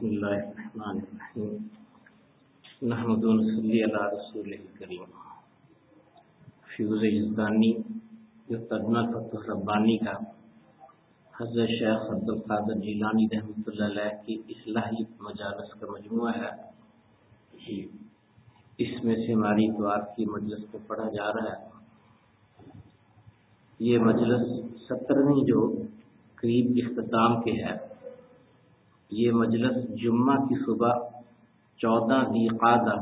بسم اللہ الرحمن الرحیم نحمد و نصلی علی رسول کریم فیوز یزدانی جو ترجمہ فتح ربانی کا حضرت شیخ عبدالقادر جیلانی رحمۃ اللہ علیہ کی اصلاحی مجالس کا مجموعہ ہے. اس میں سے ہماری دعات کی مجلس کو پڑھا جا رہا ہے. یہ مجلس 17ویں جو قریب اختتام کے ہے. یہ مجلس جمعہ کی صبح 14 ذی قعدہ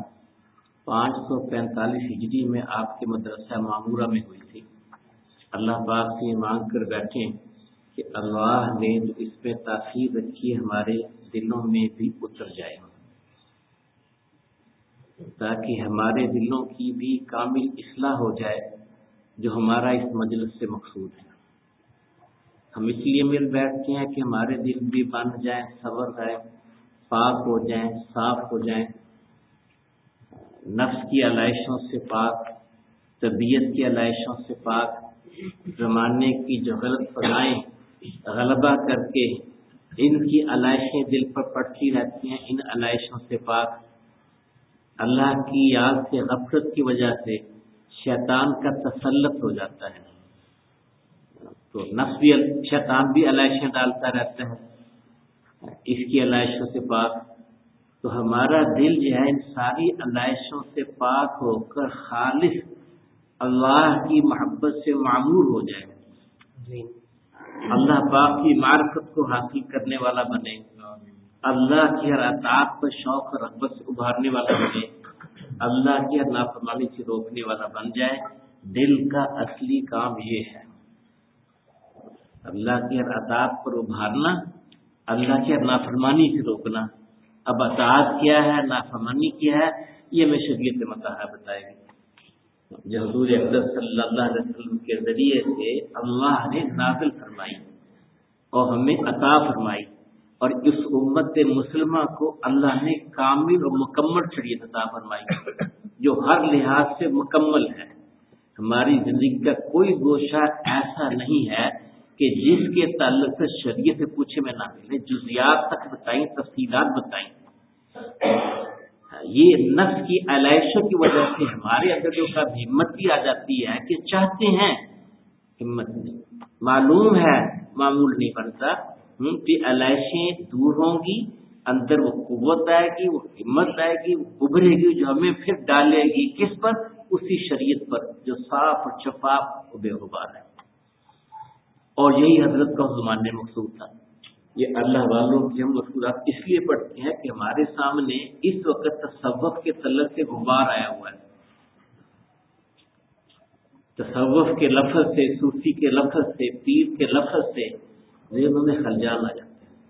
545 ہجری میں آپ کے مدرسہ معمورہ میں ہوئی تھی. اللہ پاک سے مانگ کر بیٹھیں کہ اللہ نے جو اس پہ تاثیر رکھی ہمارے دلوں میں بھی اتر جائے، تاکہ ہمارے دلوں کی بھی کامل اصلاح ہو جائے جو ہمارا اس مجلس سے مقصود ہے. ہم اس لیے مل بیٹھتے ہیں کہ ہمارے دل بھی بن جائیں، صبر رہے، پاک ہو جائیں، صاف ہو جائیں، نفس کی علائشوں سے پاک، طبیعت کی علائشوں سے پاک، زمانے کی جو غلط فضائیں غلبہ کر کے ان کی علائشیں دل پر پڑتی رہتی ہیں، ان علائشوں سے پاک. اللہ کی یاد سے غفلت کی وجہ سے شیطان کا تسلط ہو جاتا ہے، تو نفس بھی شیطان بھی علائشیں ڈالتا رہتا ہے، اس کی علائشوں سے پاک. تو ہمارا دل جو ہے ان ساری علائشوں سے پاک ہو کر خالص اللہ کی محبت سے معمور ہو جائے، اللہ پاک کی معرفت کو حاصل کرنے والا بنے، اللہ کی ہر اطاعت پر شوق اور رغبت سے ابھارنے والا بنے، اللہ کی ہر نافرمانی سے روکنے والا بن جائے. دل کا اصلی کام یہ ہے، اللہ کی ہر اطاعت پر ابھارنا، اللہ کی ہر نافرمانی سے روکنا. اب اطاعت کیا ہے، نافرمانی کیا ہے، یہ میں شریعت مطالعہ بتائے گی جو حضور اقدس صلی اللہ علیہ وسلم کے ذریعے سے اللہ نے نازل فرمائی اور ہمیں عطا فرمائی. اور اس امت مسلمہ کو اللہ نے کامل اور مکمل شریعت عطا فرمائی جو ہر لحاظ سے مکمل ہے. ہماری زندگی کا کوئی گوشہ ایسا نہیں ہے کہ جس کے تعلق سے شریعت سے پوچھے میں نہ ملے. جزیات تک بتائیں، تفصیلات بتائیں. یہ نفس کی علائشوں کی وجہ سے ہمارے اندر جو ہمت بھی آ جاتی ہے کہ چاہتے ہیں، ہمت نہیں، معلوم ہے معمول نہیں بنتا کہ علائشیں دور ہوں گی، اندر وہ قوت آئے گی، وہ ہمت آئے گی، وہ ابھرے گی جو ہمیں پھر ڈالے گی کس پر؟ اسی شریعت پر جو صاف اور شفاف و بے غبار ہے. اور یہی حضرت کا زمانے مقصود تھا. یہ اللہ والوں کی ہم مذکورات اس لیے پڑھتے ہیں کہ ہمارے سامنے اس وقت تصوف کے تعلق سے غبار آیا ہوا ہے. تصوف کے لفظ سے، صوفی کے لفظ سے، پیر کے لفظ سے ذہنوں میں خلجان آ جاتے ہیں.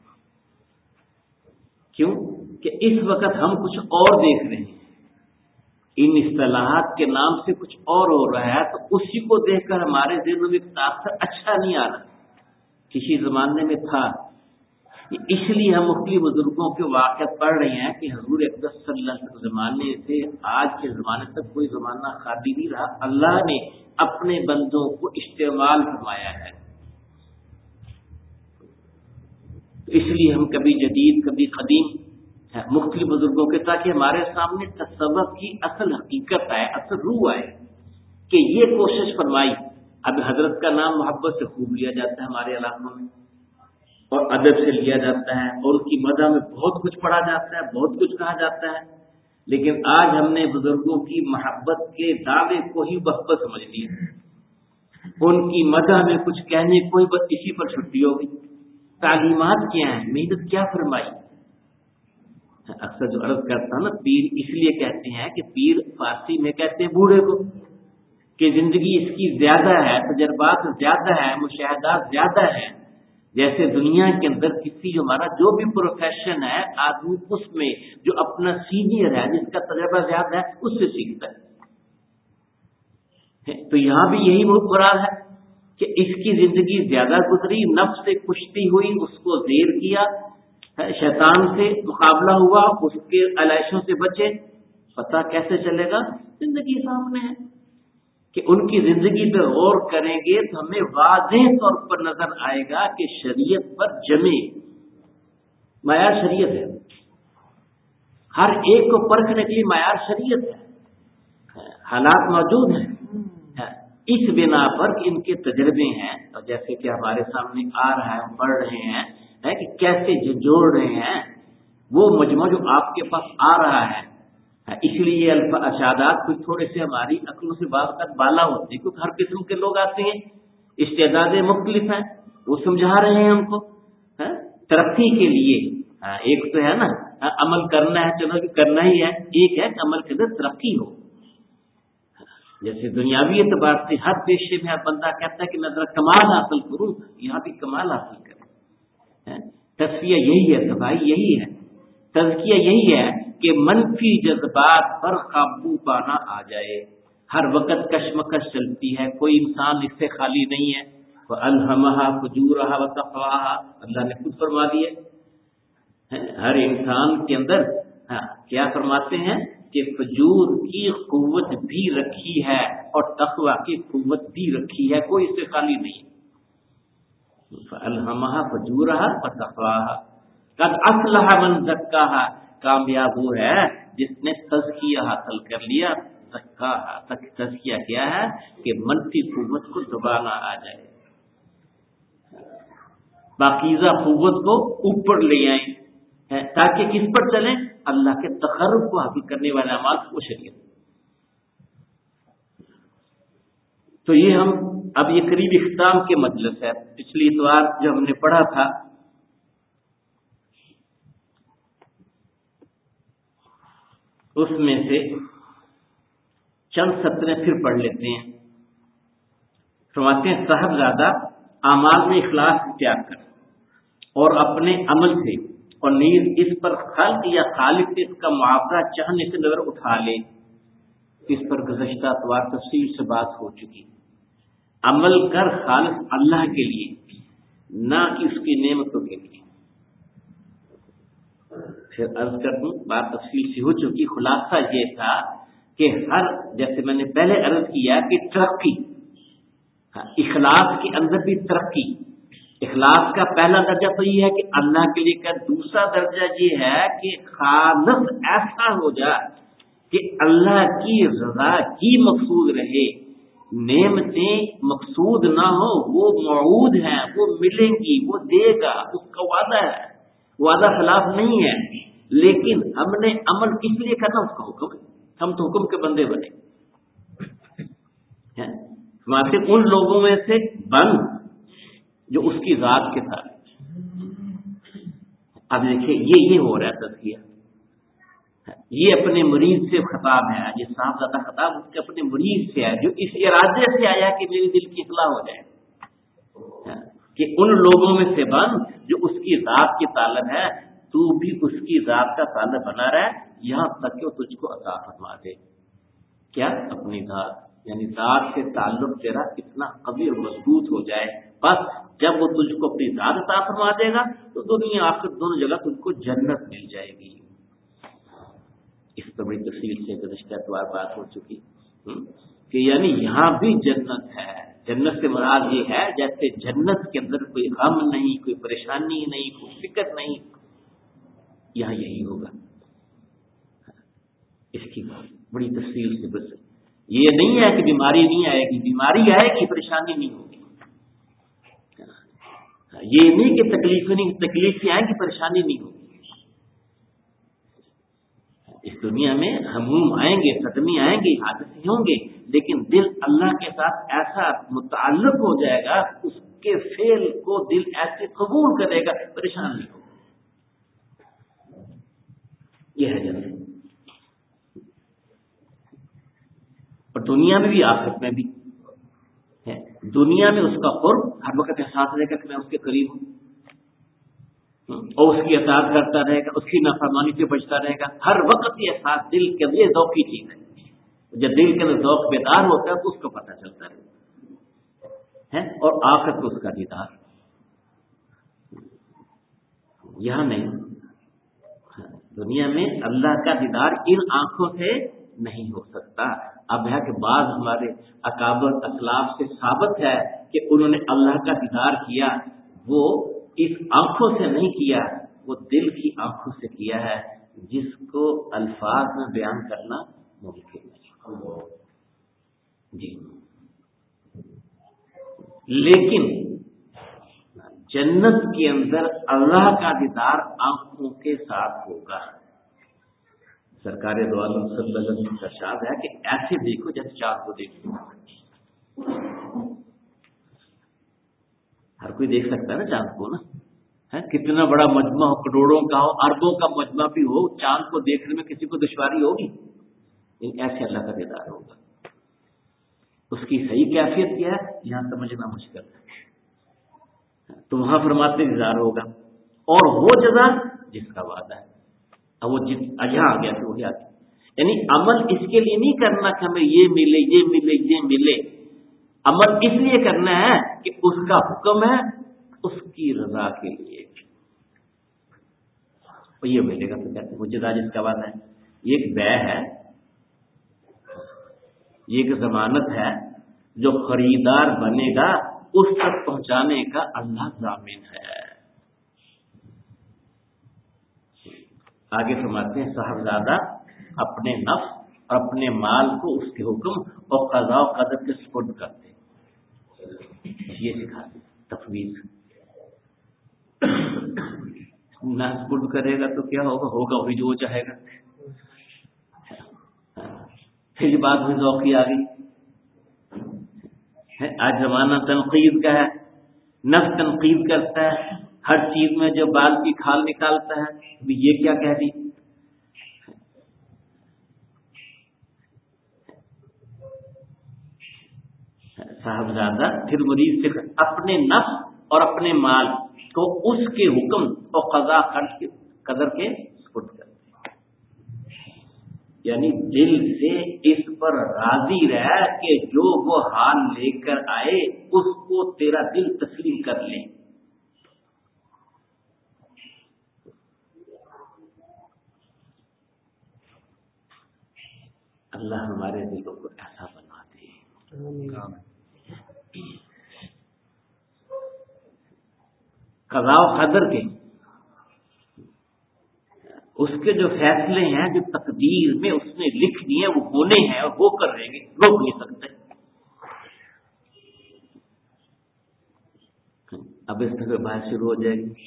کیوں کہ اس وقت ہم کچھ اور دیکھ رہے ہیں، ان اصطلاحات کے نام سے کچھ اور ہو رہا ہے، تو اسی کو دیکھ کر ہمارے ذہنوں میں تاثر اچھا نہیں آ رہا. کسی زمانے میں تھا، اس لیے ہم مختلف بزرگوں کے واقعات پڑھ رہے ہیں کہ حضور اقدس صلی اللہ علیہ وسلم زمانے سے آج کے زمانے تک کوئی زمانہ خالی نہیں رہا. اللہ نے اپنے بندوں کو استعمال فرمایا ہے. اس لیے ہم کبھی جدید کبھی قدیم مختلف بزرگوں کے، تاکہ ہمارے سامنے تصوف کی اصل حقیقت آئے، اصل روح آئے کہ یہ کوشش فرمائی. اب حضرت کا نام محبت سے خوب لیا جاتا ہے ہمارے علاقوں میں، اور ادب سے لیا جاتا ہے، اور ان کی مدح میں بہت کچھ پڑھا جاتا ہے، بہت کچھ کہا جاتا ہے. لیکن آج ہم نے بزرگوں کی محبت کے دعوے کو ہی محبت سمجھ لیا، ان کی مدح میں کچھ کہنے کو ہی بس اسی پر چھٹی ہوگی. تعلیمات کیا ہیں، محنت کیا فرمائی. اکثر جو عرض کرتا ہوں نا، پیر اس لیے کہتے ہیں کہ پیر فارسی میں کہتے ہیں بوڑھے کو، کہ زندگی اس کی زیادہ ہے، تجربات زیادہ ہے، مشاہدات زیادہ ہیں. جیسے دنیا کے اندر کسی جو ہمارا جو بھی پروفیشن ہے، آدمی اس میں جو اپنا سینئر ہے، جس کا تجربہ زیادہ ہے، اس سے سیکھتا ہے. تو یہاں بھی یہی بہت مراد ہے کہ اس کی زندگی زیادہ گزری، نفس سے کشتی ہوئی، اس کو زیر کیا، شیطان سے مقابلہ ہوا، اس کے علائشوں سے بچے. پتہ کیسے چلے گا؟ زندگی سامنے ہے. کہ ان کی زندگی پہ غور کریں گے تو ہمیں واضح طور پر نظر آئے گا کہ شریعت پر جمے معیار شریعت ہے. ہر ایک کو پرکھنے کے لیے معیار شریعت ہے، حالات موجود ہیں، اس بنا پر ان کے تجربے ہیں، اور جیسے کہ ہمارے سامنے آ رہا ہے، ہم پڑھ رہے ہیں کہ کیسے جوڑ رہے ہیں وہ مجموعہ جو آپ کے پاس آ رہا ہے. اس لیے یہ ارشادات کچھ تھوڑے سے ہماری عقلوں سے بعض تک بالا ہوتے ہیں، کیونکہ ہر قسم کے لوگ آتے ہیں، استعدادیں مختلف ہیں، وہ سمجھا رہے ہیں ہم کو ترقی کے لیے. ایک تو ہے نا عمل کرنا ہے، چلو کرنا ہی ہے، ایک ہے کہ عمل کے اندر ترقی ہو. جیسے دنیاوی اعتبار سے ہر پیشے میں ہر بندہ کہتا ہے کہ میں ذرا کمال حاصل کروں، یہاں بھی کمال حاصل کریں. تزکیہ یہی ہے، صفائی یہی ہے، تزکیہ یہی ہے کہ منفی جذبات پر قابو پانا آ جائے. ہر وقت کشمکش چلتی ہے، کوئی انسان اس سے خالی نہیں ہے. وَأَلْهَمَهَا فُجُورَهَا وَتَقْوَاهَا، اللہ نے خود فرما دیا. ہر انسان کے اندر کیا فرماتے ہیں کہ فجور کی قوت بھی رکھی ہے اور تقوی کی قوت بھی رکھی ہے، کوئی اس سے خالی نہیں. فَأَلْهَمَهَا فُجُورَهَا وَتَقْوَاهَا قَدْ أَفْلَحَ مَنْ زَكَّاهَا، کامیاب وہ ہے جس نے تزکیہ حاصل کر لیا. تزکیہ کیا ہے کہ منفی قوت کو دبانا آ جائے، پاکیزہ قوت کو اوپر لے آئیں، تاکہ کس پر چلیں؟ اللہ کے تقرب کو حاصل کرنے والے اعمال کو شریعت. تو یہ ہم اب یہ قریب اختتام کے مجلس ہے. پچھلی اتوار جو ہم نے پڑھا تھا اس میں سے چند سطریں پھر پڑھ لیتے ہیں. فرماتے ہیں صاحبزادہ اعمال میں اخلاص اختیار کر اور اپنے عمل سے اور نیز اس پر خلق یا خالق سے اس کا معاوضہ چاہنے سے نظر اٹھا لے. اس پر گزشتہ اتوار تفصیل سے بات ہو چکی. عمل کر خالص اللہ کے لیے، نہ کہ اس کی نعمتوں کے لیے. پھر عرض کر دوں، بات تفصیل سے ہو چکی. خلاصہ یہ تھا کہ ہر، جیسے میں نے پہلے عرض کیا کہ ترقی، اخلاص کے اندر بھی ترقی. اخلاص کا پہلا درجہ تو یہ ہے کہ اللہ کے لیے کا، دوسرا درجہ یہ ہے کہ خالص ایسا ہو جائے کہ اللہ کی رضا ہی مقصود رہے. نعمتیں مقصود نہ ہو، وہ موعود ہیں، وہ ملیں گی، وہ دے گا، اس کا وعدہ ہے، وعدہ خلاف نہیں ہے. لیکن ہم نے عمل کس لیے کرنا؟ اس کا حکم ہے. ہم تو حکم کے بندے بنے. ان لوگوں میں سے بن جو اس کی ذات کے ساتھ. اب دیکھیے یہ ہو رہا ہے تزکیہ. یہ اپنے مرید سے خطاب ہے، یہ صاحب زیادہ خطاب اس کے اپنے مرید سے ہے، جو اس ارادے سے آیا کہ میرے دل کی اصلاح ہو جائے. کہ ان لوگوں میں سے بن جو اس کی ذات کی طالب ہے، تو بھی اس کی ذات کا طالب بنا رہے یہاں تک کہ وہ تجھ کو عطا فرما دے. کیا؟ اپنی ذات، یعنی ذات سے تعلق تیرا اتنا قوی اور مضبوط ہو جائے. بس جب وہ تجھ کو اپنی ذات عطا فرما دے گا تو دنیا آخرت دونوں جگہ تجھ کو جنت مل جائے گی. اس پر بڑی تفصیل سے گزشتہ اتوار بات ہو چکی کہ یعنی یہاں بھی جنت ہے. جنت سے مراد یہ ہے جیسے جنت کے اندر کوئی غم نہیں، کوئی پریشانی نہیں، کوئی فکر نہیں، یہاں یہی ہوگا. اس کی بڑی تفصیل سے بس یہ نہیں ہے کہ بیماری نہیں آئے گی، بیماری آئے گی، پریشانی نہیں ہوگی. یہ نہیں کہ تکلیفیں نہیں، تکلیفیں آئیں گی، پریشانی نہیں ہوگی. اس دنیا میں ہموم آئیں گے، صدمے آئیں گے، حادثے ہوں گے، لیکن دل اللہ کے ساتھ ایسا متعلق ہو جائے گا، اس کے فعل کو دل ایسے قبول کرے گا، پریشان نہیں ہوگا. یہ ہے جنت. اور دنیا میں بھی آخرت میں بھی ہے. دنیا میں اس کا قرب ہر وقت احساس رہے گا کہ میں اس کے قریب ہوں، اور اس کی اطاعت کرتا رہے گا، اس کی نافرمانی سے بچتا رہے گا. ہر وقت یہ احساس دل کے لیے ذوقی چیز ہے. جب دل کے اندر ذوق بیدار ہوتا ہے تو اس کو پتہ چلتا ہے. اور آخرت کو اس کا دیدار یہاں نہیں. دنیا میں اللہ کا دیدار ان آنکھوں سے نہیں ہو سکتا. اب ہے کہ بعض ہمارے اکابر اسلاف سے ثابت ہے کہ انہوں نے اللہ کا دیدار کیا، وہ اس آنکھوں سے نہیں کیا، وہ دل کی آنکھوں سے کیا ہے. جس کو الفاظ میں بیان کرنا ممکن نہیں جی. لیکن جنت کے اندر اللہ کا دیدار آنکھوں کے ساتھ ہوگا. سرکار دو عالم صلی اللہ علیہ وسلم کا ارشاد ہے کہ ایسے دیکھو جیسے چاند کو دیکھو. ہر کوئی دیکھ سکتا ہے نا چاند کو نا. کتنا بڑا مجمع ہو, کروڑوں کا ہو, اربوں کا مجمع بھی ہو, چاند کو دیکھنے میں کسی کو دشواری ہوگی. ایسے اللہ کا دیدار ہوگا. اس کی صحیح کیفیت کیا ہے یہاں سمجھنا مشکل ہے. تو وہاں فرماتے دیدار ہوگا اور وہ جزا جس کا وعدہ ہے. اب وہ یہاں آ گیا تو وہی آ گیا. یعنی عمل اس کے لیے نہیں کرنا کہ ہمیں یہ ملے یہ ملے یہ ملے. عمل اس لیے کرنا ہے کہ اس کا حکم ہے, اس کی رضا کے لیے. اور یہ ملے گا تو کہتے ہیں وہ جزا جس کا وعدہ ہے. یہ ایک بے ہے, یہ ایک ضمانت ہے. جو خریدار بنے گا اس تک پہنچانے کا اللہ ضامن ہے. آگے فرماتے ہیں صاحبزادہ اپنے نفس اور اپنے مال کو اس کے حکم اور قضاء و قدر کے سپرد کرتے. یہ سکھاتے تفویض. نہ سپرد کرے گا تو کیا ہوگا, ہوگا وہی جو وہ چاہے گا. پھر بات میں ذوقی آ گئی. آج زمانہ تنقید کا ہے, نفس تنقید کرتا ہے, ہر چیز میں جو بال کی کھال نکالتا ہے. یہ کیا کہہ دی, صاحبزادہ پھر مرید سے اپنے نفس اور اپنے مال کو اس کے حکم اور قضا قدر کے سپرد کرتے. یعنی دل سے اس پر راضی رہ کہ جو وہ حال لے کر آئے اس کو تیرا دل تسلیم کر لے. اللہ ہمارے دلوں کو ایسا بنا دے. قضاء و قدر کے اس کے جو فیصلے ہیں, جو تقدیر میں اس نے لکھ دیے وہ ہونے ہیں اور وہ کر رہیں گے, روک نہیں سکتے. اب اس طرح بات شروع ہو جائے گی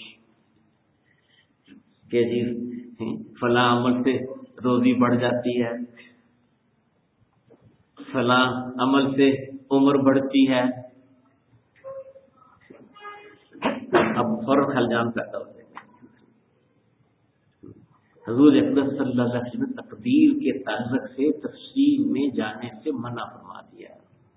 کہ جی فلاں عمل سے روزی بڑھ جاتی ہے, فلاں عمل سے عمر بڑھتی ہے. اب فوراً خلجان پیدا ہو جائے گا. حضور اقدس صلی اللہ علیہ وسلم نے تقدیر کے تعلق سے تفصیل میں جانے سے منع فرما دیا.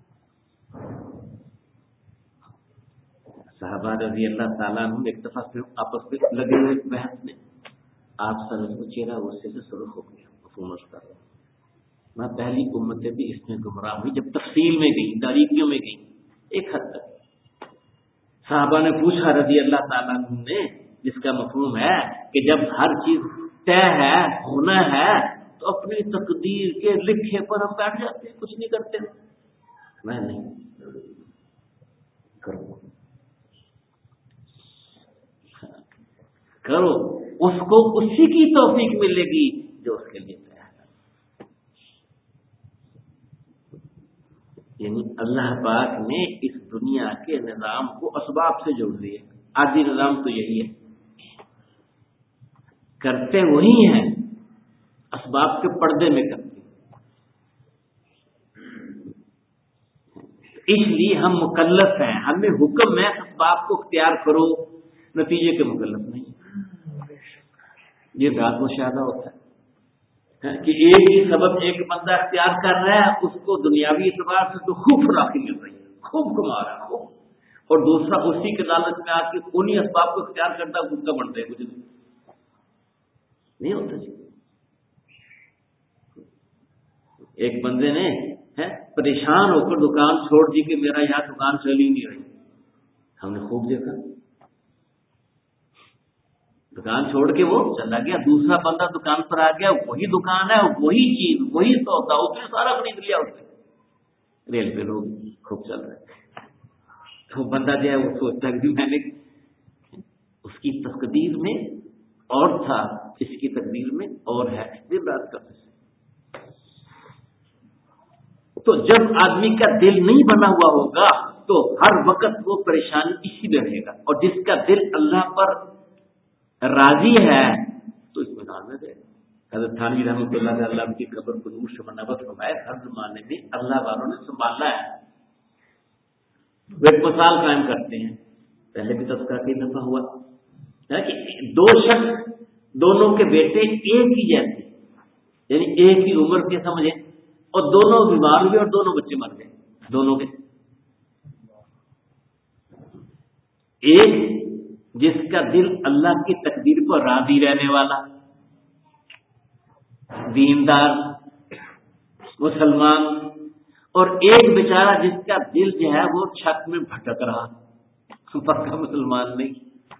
صحابہ رضی اللہ تعالیٰ عنہ ایک دفعہ پھر آپس میں لگے ہوئے بحث میں آپ صلی اللہ علیہ وسلم چہرہ غصے سے سرخ ہو گیا. حکومت کر رہا میں پہلی امتیں بھی اس میں گمراہ ہوئی جب تفصیل میں گئی, باریکیوں میں گئی. ایک حد تک صحابہ نے پوچھا رضی اللہ تعالیٰ عنہ نے, جس کا مفہوم ہے کہ جب ہر چیز طے ہے, ہونا ہے, تو اپنی تقدیر کے لکھے پر ہم بیٹھ جاتے ہیں, کچھ نہیں کرتے. میں نہیں کرو کرو, اس کو اسی کی توفیق ملے گی جو اس کے لیے طے ہے. یعنی اللہ پاک نے اس دنیا کے نظام کو اسباب سے جوڑ دیا. آدھی نظام تو یہی ہے, کرتے وہی ہیں, اسباب کے پردے میں کرتے. اس لیے ہم مکلف ہیں, ہمیں حکم ہے اسباب کو اختیار کرو, نتیجے کے مکلف نہیں. یہ بات مشاہدہ ہوتا ہے کہ ایک ہی سبب ایک بندہ اختیار کر رہا ہے, اس کو دنیاوی اعتبار سے تو خوب فراخی مل رہی ہے, خوب کما رہا ہے خوب, اور دوسرا اسی کے لالچ میں آ کے انہیں اسباب کو اختیار کرتا ہے, خود کا بنتا ہے. کچھ نہیں ہوتا جی. ایک بندے نے پریشان ہو کر دکان چھوڑ دی کہ میرا یہاں دکان چل ہی نہیں رہی. ہم نے خوب دیکھا, دکان چھوڑ کے وہ چلا گیا, دوسرا بندہ دکان پر آ گیا, وہی دکان ہے, وہی چیز, وہی سودا, اس نے سارا خرید لیا. اس نے ریل پہ لوگ خوب چل رہے. تو بندہ جو ہے وہ سوچتا ہے کہ میں نے اس کی تقدیر میں اور تھا, اس کی تقدیر میں اور ہے دن رات کا فیصلہ۔ تو جب آدمی کا دل نہیں بنا ہوا ہوگا تو ہر وقت وہ پریشانی اسی میں رہے گا، اور جس کا دل اللہ پر راضی ہے تو اس میدان میں رہے گا۔ حضرت تھانوی رحمۃ اللہ علیہ کی قبر کو نور سے منور فرمائے، ہر زمانے میں اللہ والوں نے سنبھالا ہے۔ وہ ایک مثال قائم کرتے ہیں، پہلے بھی تذکرہ کئی دفعہ ہوا کہ دو شخص دونوں کے بیٹے ایک ہی جیسے، یعنی ایک ہی عمر کے سمجھے، اور دونوں بیمار ہوئے اور دونوں بچے مر گئے دونوں کے۔ ایک جس کا دل اللہ کی تقدیر پر راضی رہنے والا، دیندار مسلمان، اور ایک بیچارہ جس کا دل جو ہے وہ چھت میں بھٹک رہا، پکا مسلمان نہیں۔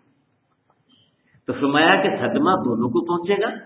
تو فرمایا کہ صدمہ دونوں کو پہنچے گا،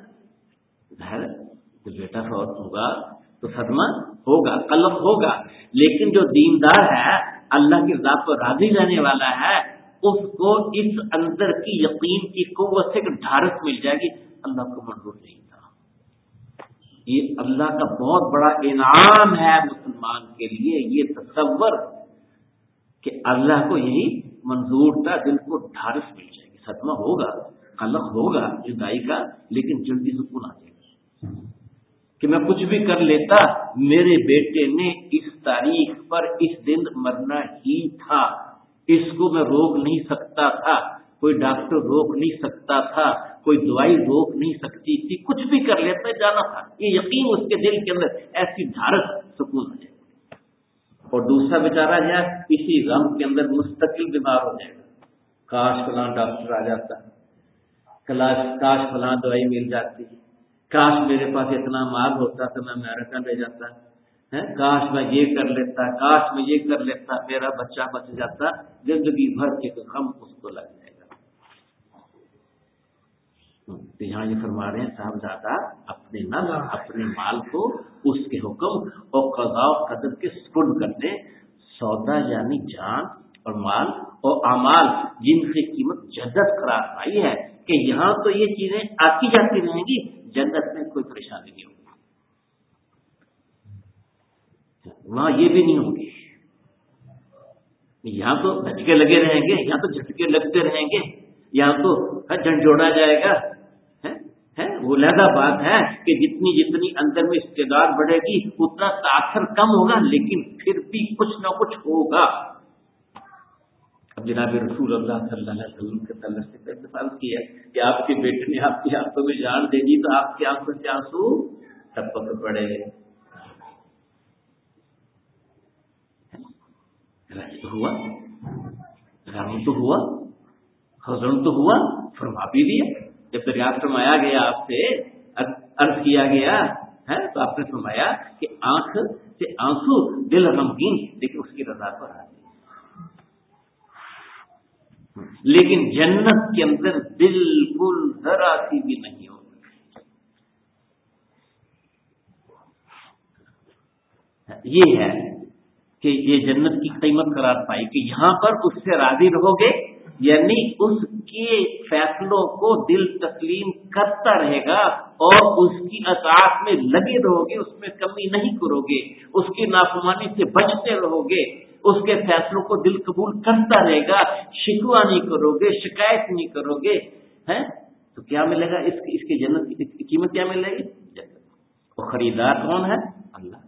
جب بیٹا فوت ہوگا تو صدمہ ہوگا، قلق ہوگا، لیکن جو دیندار ہے، اللہ کی ذات پر راضی رہنے والا ہے، اس کو اس اندر کی یقین کی قوت سے ڈھارس مل جائے گی، اللہ کو منظور نہیں تھا۔ یہ اللہ کا بہت بڑا انعام ہے مسلمان کے لیے، یہ تصور کہ اللہ کو یہی منظور تھا، دل کو ڈھارس مل جائے گی، صدمہ ہوگا، قلق ہوگا جدائی کا، لیکن جلدی سکون آ جائے گا کہ میں کچھ بھی کر لیتا، میرے بیٹے نے اس تاریخ پر اس دن مرنا ہی تھا، اس کو میں روک نہیں سکتا تھا، کوئی ڈاکٹر روک نہیں سکتا تھا، کوئی دوائی روک نہیں سکتی تھی، کچھ بھی کر لیتا جانا تھا۔ یہ یقین اس کے دل کے اندر ایسی ڈھارس سکون آ جائے گا۔ اور دوسرا بیچارہ جو ہے اسی غم کے اندر مستقل بیمار ہو جائے گا، کاش فلاں ڈاکٹر آ جاتا، کاش فلاں دوائی مل جاتی، کاش میرے پاس اتنا مال ہوتا تو میں امریکہ لے جاتا، کاش میں یہ کر لیتا، کاش میں یہ کر لیتا، میرا بچہ بچ جاتا، زندگی بھر کے غم اس کو لگ جائے گا۔ تو یہاں یہ فرما رہے ہیں صاحبزادہ اپنے نفس اپنے مال کو اس کے حکم اور قضاء و قدر کے سپرد کر دیں۔ سودا یعنی جان اور مال اور اعمال جن کی قیمت جنت قرار پائی ہے، کہ یہاں تو یہ چیزیں آتی جاتی رہیں گی، جنت میں کوئی پریشانی نہیں ہوگی، وہاں یہ بھی نہیں ہوگی۔ یہاں تو دھچکے لگے رہیں گے، یہاں تو جھٹکے لگتے رہیں گے، یہاں تو جھنجھوڑا جائے گا۔ وہ لہذا بات ہے کہ جتنی اندر میں استعداد بڑھے گی اتنا تاثر کم ہوگا، لیکن پھر بھی کچھ نہ کچھ ہوگا۔ اب جناب رسول اللہ صلی اللہ علیہ وسلم کے تعلق سے مثال کی ہے کہ آپ کے بیٹے نے آپ کی آنکھوں میں جان دے دی تو آپ کی آنکھوں سے آنسو ٹپک پڑے، ہوا غم تو ہوا، حزن تو ہوا، فرما بھی دیا۔ جب دریافت فرمایا گیا آپ سے، عرض کیا گیا تو آپ نے فرمایا کہ آنکھ سے آنسو، دل غمگین، لیکن اس کی رضا پر راضی، لیکن جنت کے اندر بالکل ذرا سی بھی نہیں ہوگی۔ یہ ہے کہ یہ جنت کی قیمت قرار پائی کہ یہاں پر اس سے راضی رہو گے، یعنی اس کے فیصلوں کو دل تسلیم کرتا رہے گا اور اس کی اطاعت میں لگے رہو گے، اس میں کمی نہیں کرو گے، اس کی نافرمانی سے بچتے رہو گے، اس کے فیصلوں کو دل قبول کرتا رہے گا، شکوہ نہیں کرو گے، شکایت نہیں کرو گے، تو کیا ملے گا؟ اس کی جنت کی قیمت کیا ملے گی؟ جنت۔ اور خریدار کون ہے؟ اللہ۔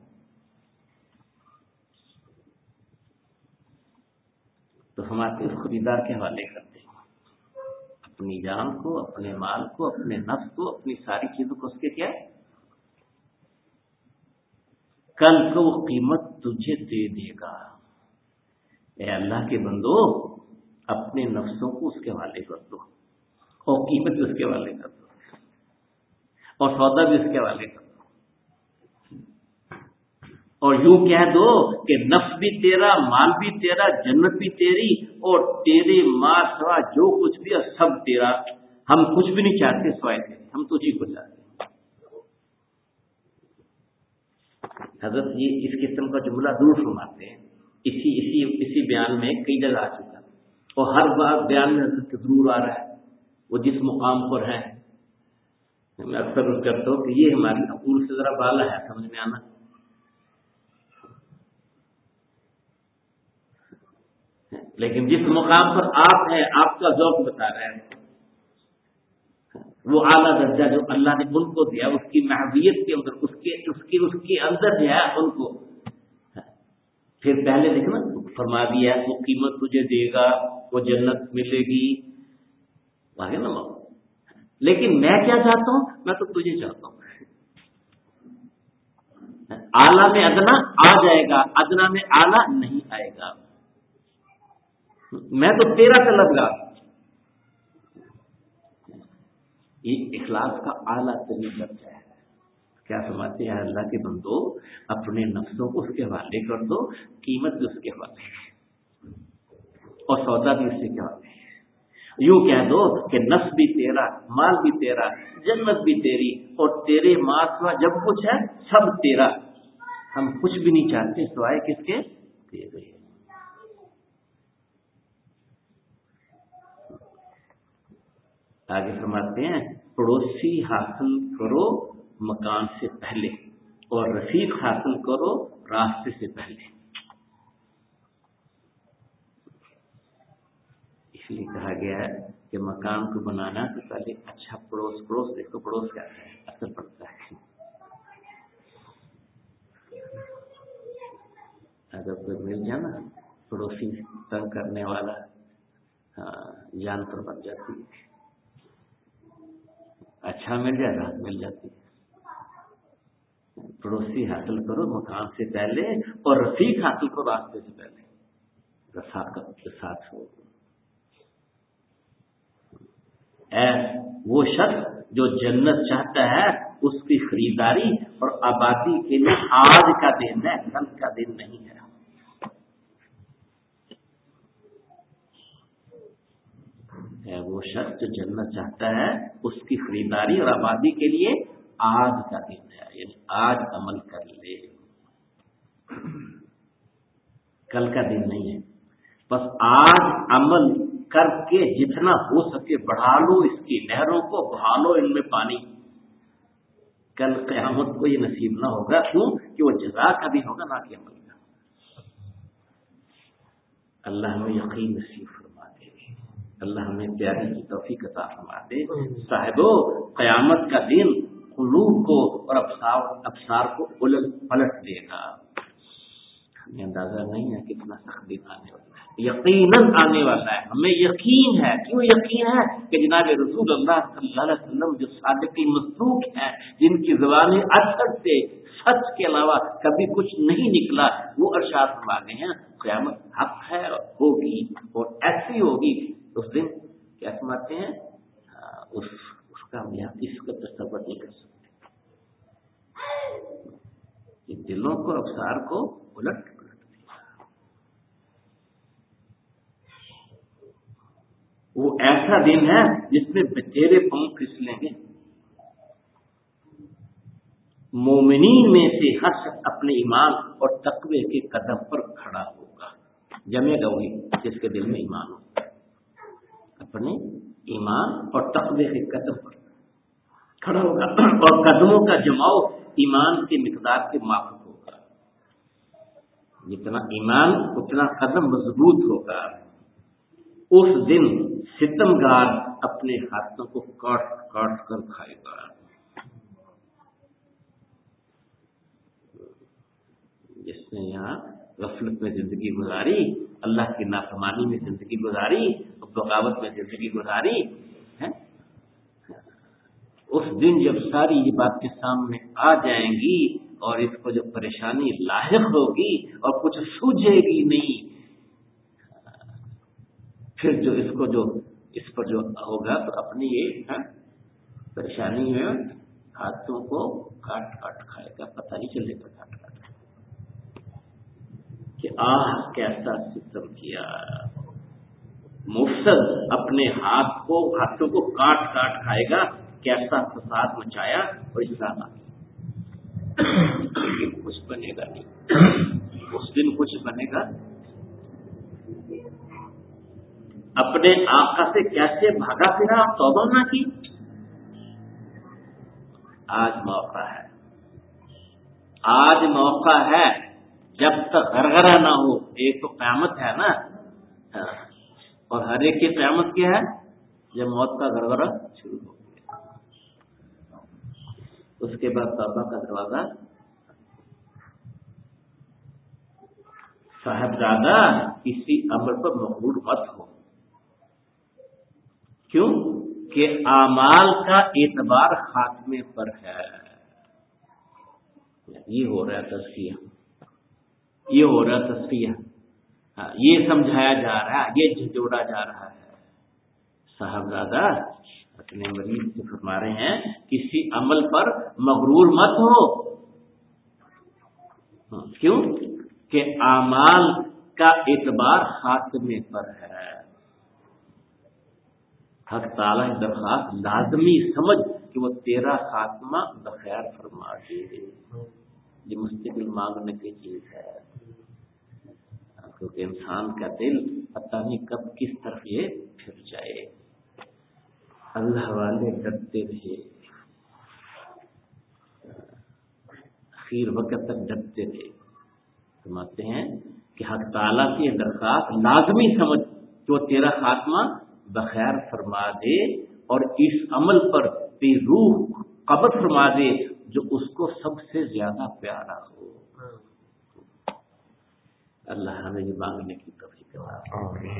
تو ہم آپ کے خریدار کے حوالے کرتے ہیں اپنی جان کو، اپنے مال کو، اپنے نفس کو، اپنی ساری چیزوں کو، اس کے کیا کل کو وہ قیمت تجھے دے دے گا۔ اے اللہ کے بندو، اپنے نفسوں کو اس کے حوالے کر دو اور قیمت بھی اس کے حوالے کر دو اور سودا بھی اس کے حوالے کر دو، اور یوں کہہ دو کہ نفس بھی تیرا، مال بھی تیرا، جنت بھی تیری، اور تیرے ماں سوا جو کچھ بھی ہے سب تیرا، ہم کچھ بھی نہیں چاہتے سوائے تیرے، ہم تجھی کو چاہتے ہیں۔ حضرت یہ اس قسم کا جملہ ضرور فرماتے ہیں، اسی بیان میں کئی جگہ آ چکا، اور ہر بار بیان میں حضرت ضرور آ رہا ہے، وہ جس مقام پر ہے میں اکثر کرتا ہوں کہ یہ ہماری عقول سے ذرا بالا ہے، سمجھ میں آنا. لیکن جس مقام پر آپ ہیں، آپ کا ذوق بتا رہا ہے، وہ اعلیٰ درجہ جو اللہ نے ان کو دیا، اس کی محبیت کے اندر، اس کے اندر جو ہے ان کو. پھر پہلے دیکھنا فرما دیا وہ قیمت تجھے دے گا، وہ جنت ملے گی، آگے نا. لیکن میں کیا چاہتا ہوں؟ میں تو تجھے چاہتا ہوں. اعلیٰ میں ادنا آ جائے گا، ادنا میں اعلیٰ نہیں آئے گا. میں تو تیرا طلبگار. یہ اخلاص کا اعلیٰ ترین درجہ ہے. کیا سمجھتے ہیں اللہ کے بندو؟ اپنے نفسوں کو اس کے حوالے کر دو، قیمت بھی اس کے حوالے ہے اور سودا بھی اس کے حوالے ہے. یوں کہہ دو کہ نفس بھی تیرا، مال بھی تیرا، جنت بھی تیری، اور تیرے ماں کا جب کچھ ہے سب تیرا. ہم کچھ بھی نہیں چاہتے سوائے کس کے؟ تیرے. آگے فرماتے ہیں پڑوسی حاصل کرو مکان سے پہلے، اور رفیق حاصل کرو راستے سے پہلے. اس لیے کہا گیا ہے کہ مکان کو بنانا تو پہلے اچھا پڑوس دیکھو. پڑوس کیا ہے؟ اثر پڑتا ہے. اگر کوئی مل جائے نا پڑوسی تنگ کرنے والا، جان پر بن جاتی ہے. اچھا مل جائے رات مل جاتی ہے. پڑوسی حاصل کرو مکان سے پہلے، اور رفیق حاصل کرو راستے سے پہلے. رفاقت کے ساتھ ہو. وہ شخص جو جنت چاہتا ہے اس کی خریداری اور آبادی کے لیے آج کا دن ہے، کل کا دن نہیں ہے. وہ شخص جو جنت چاہتا ہے اس کی خریداری اور آبادی کے لیے آج کا دن ہے، یعنی آج عمل کر لے، کل کا دن نہیں ہے. بس آج عمل کر کے جتنا ہو سکے بڑھا لو، اس کی نہروں کو بہا لو، ان میں پانی. کل قیامت کو یہ نصیب نہ ہوگا. کیوں؟ کہ وہ جزا کا بھی ہوگا نہ کہ عمل کا. اللہ ہمیں یقین نصیب فرما دے، اللہ ہمیں پیاری کی توفیق عطا فرما دے. صاحبو قیامت کا دن قلوب کو اور ابصار کو پلٹ دے گا. ہمیں اندازہ نہیں ہے کتنا سخت دن آنے والا ہے. یقیناً آنے والا ہے، ہمیں یقین ہے. کیوں یقین ہے؟ کہ جناب رسول اللہ صلی اللہ علیہ وسلم جو صادق مصدوق ہیں، جن کی زبانیں اثر سے سچ کے علاوہ کبھی کچھ نہیں نکلا، وہ ارشاد فرما گئے ہیں قیامت حق ہے، ہوگی اور ایسی ہوگی. اس دن کیا سمجھتے ہیں؟ اس کا ہم یہاں اس کا تصور نہیں کر سکتے. یہ دلوں کو ابصار کو الٹ دیا. وہ ایسا دن ہے جس میں بتیرے پاؤں پھسلیں گے. مومنین میں سے ہر شخص اپنے ایمان اور تقوی کے قدم پر کھڑا ہوگا. جمے گا وہی جس کے دل میں ایمان ہو، اپنے ایمان اور تقوی کے قدم پر کھڑا ہوگا. اور قدموں کا جماؤ ایمان کی مقدار کے مافک ہوگا. جتنا ایمان اتنا قدم مضبوط ہوگا. اس دن ستمگار اپنے ہاتھوں کو کاٹ کاٹ کر کھائے گا. جس نے یہاں غفلت میں زندگی گزاری، اللہ کی نافرمانی میں زندگی گزاری، بغاوت میں زندگی گزاری ہے، اس دن جب ساری یہ باتیں سامنے آ جائیں گی اور اس کو جو پریشانی لاحق ہوگی اور کچھ سوجھے گی نہیں، پھر جو اس پر جو ہوگا تو اپنی یہ پریشانی میں ہاتھوں کو کاٹ کاٹ کھائے گا. پتہ نہیں چلے گا کاٹ کاٹ کہ کیسا ستم کیا. مفسد اپنے ہاتھوں کو کاٹ کاٹ کھائے گا، کیسا فساد مچایا اور اسلام کچھ بنے گا نہیں. اس دن کچھ بنے گا. اپنے آقا سے کیسے بھاگا پھرا، توبہ نہ کی. آج موقع ہے، آج موقع ہے، جب تک غرغرہ نہ ہو۔ ایک تو قیامت ہے نا، اور ہر ایک کی قیامت کیا ہے؟ جب موت کا غرغرہ شروع ہو گیا، اس کے بعد توبہ کا دروازہ۔ صاحبزادہ کسی عمل پر مغرور مت ہو، کیوں کہ اعمال کا اعتبار خاتمے پر ہے۔ یہ ہو رہا ہے تزکیہ، یہ ہو رہا ہے تزکیہ، یہ سمجھایا جا رہا ہے، یہ جھنجھوڑا جا رہا ہے۔ صاحبزادہ اپنے مریض سے فرما رہے ہیں کسی عمل پر مغرور مت ہو، کیوں کہ اعمال کا اعتبار خاتمے پر ہے۔ حق تعالیٰ کی درخواست لازمی سمجھ کہ وہ تیرا خاتمہ بخیر فرما دے، یہ مستقل مانگنے کی چیز ہے، کیونکہ انسان کا دل پتہ نہیں کب کس طرف یہ پھر جائے۔ اللہ والے ڈرتے رہے، آخر وقت تک ڈرتے رہے۔ فرماتے ہیں کہ حق تعالیٰ کی درخواست لازمی سمجھ کہ وہ تیرا خاتمہ بخیر فرما دے، اور اس عمل پر تیری روح قبض فرما دے جو اس کو سب سے زیادہ پیارا ہو۔ اللہ ہمیں یہ مانگنے کی توفیق عطا فرمائے۔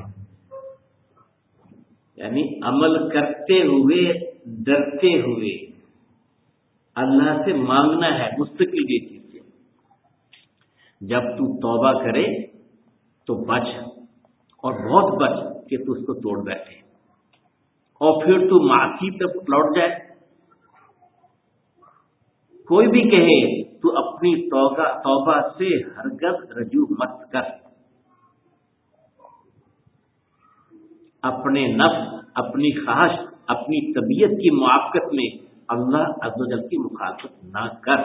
یعنی عمل کرتے ہوئے ڈرتے ہوئے اللہ سے مانگنا ہے مستقل یہ چیز سے۔ جب تو توبہ کرے تو بچ، اور بہت بچ کہ تو اس کو توڑ بیٹھے، اور پھر تو معصیت تک لوٹ جائے۔ کوئی بھی کہے تو اپنی توبہ سے ہرگز رجوع مت کر۔ اپنے نفس، اپنی خواہش، اپنی طبیعت کی موافقت میں اللہ عز و جل کی مخالفت نہ کر۔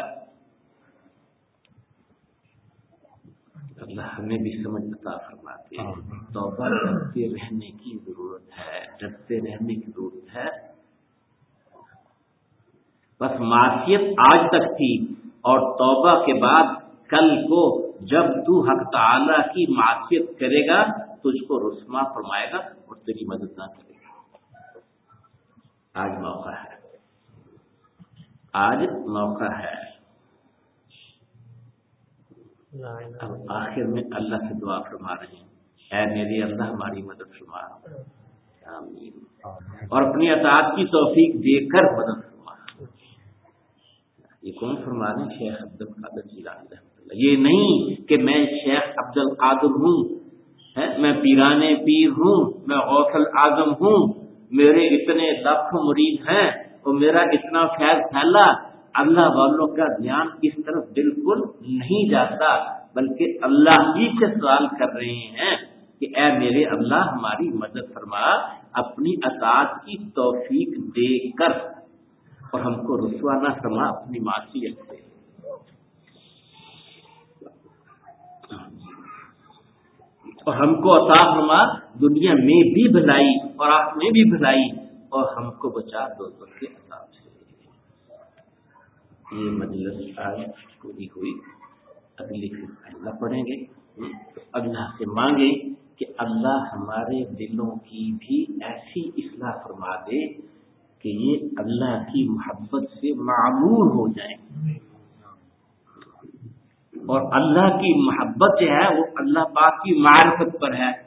اللہ ہمیں بھی سمجھ عطا فرماتے ہیں۔ توبہ کرتے رہنے کی ضرورت ہے، ڈرتے رہنے کی ضرورت ہے۔ بس معصیت آج تک تھی، اور توبہ کے بعد کل کو جب تو حق تعالی کی معصیت کرے گا تجھ کو رسوا فرمائے گا اور تیری مدد نہ کرے گا۔ آج موقع ہے، آج موقع ہے۔ اب آخر میں اللہ سے دعا فرما رہے ہیں، اے میرے اللہ ہماری مدد فرما، آمین، اور اپنی اطاعت کی توفیق دے کر مدد فرما۔ یہ کون فرما رہے ہیں؟ شیخ عبد القادر جیلانی رحمۃ اللہ۔ یہ نہیں کہ میں شیخ عبد القادر ہوں، میں پیرانے پیر ہوں، میں غوث الاعظم ہوں، میرے اتنے لاکھ مرید ہیں اور میرا اتنا فیض پھیلا۔ اللہ والوں کا دھیان اس طرف بالکل نہیں جاتا، بلکہ اللہ ہی سے سوال کر رہے ہیں کہ اے میرے اللہ ہماری مدد فرما، اپنی اطاعت کی توفیق دے کر، اور ہم کو رسوا نہ فرما اپنی معصیت سے۔ اور ہم کو عطا فرما دنیا میں بھی بھلائی اور آخرت میں بھی بھلائی، اور ہم کو بچا دوزخ کے عذاب سے۔ یہ مجلس آج پوری ہوئی، اگلی پھر اللہ پڑھیں گے۔ اللہ سے مانگے کہ اللہ ہمارے دلوں کی بھی ایسی اصلاح فرما دے کہ یہ اللہ کی محبت سے معمور ہو جائیں، اور اللہ کی محبت جو ہے وہ اللہ پاک کی معرفت پر ہے۔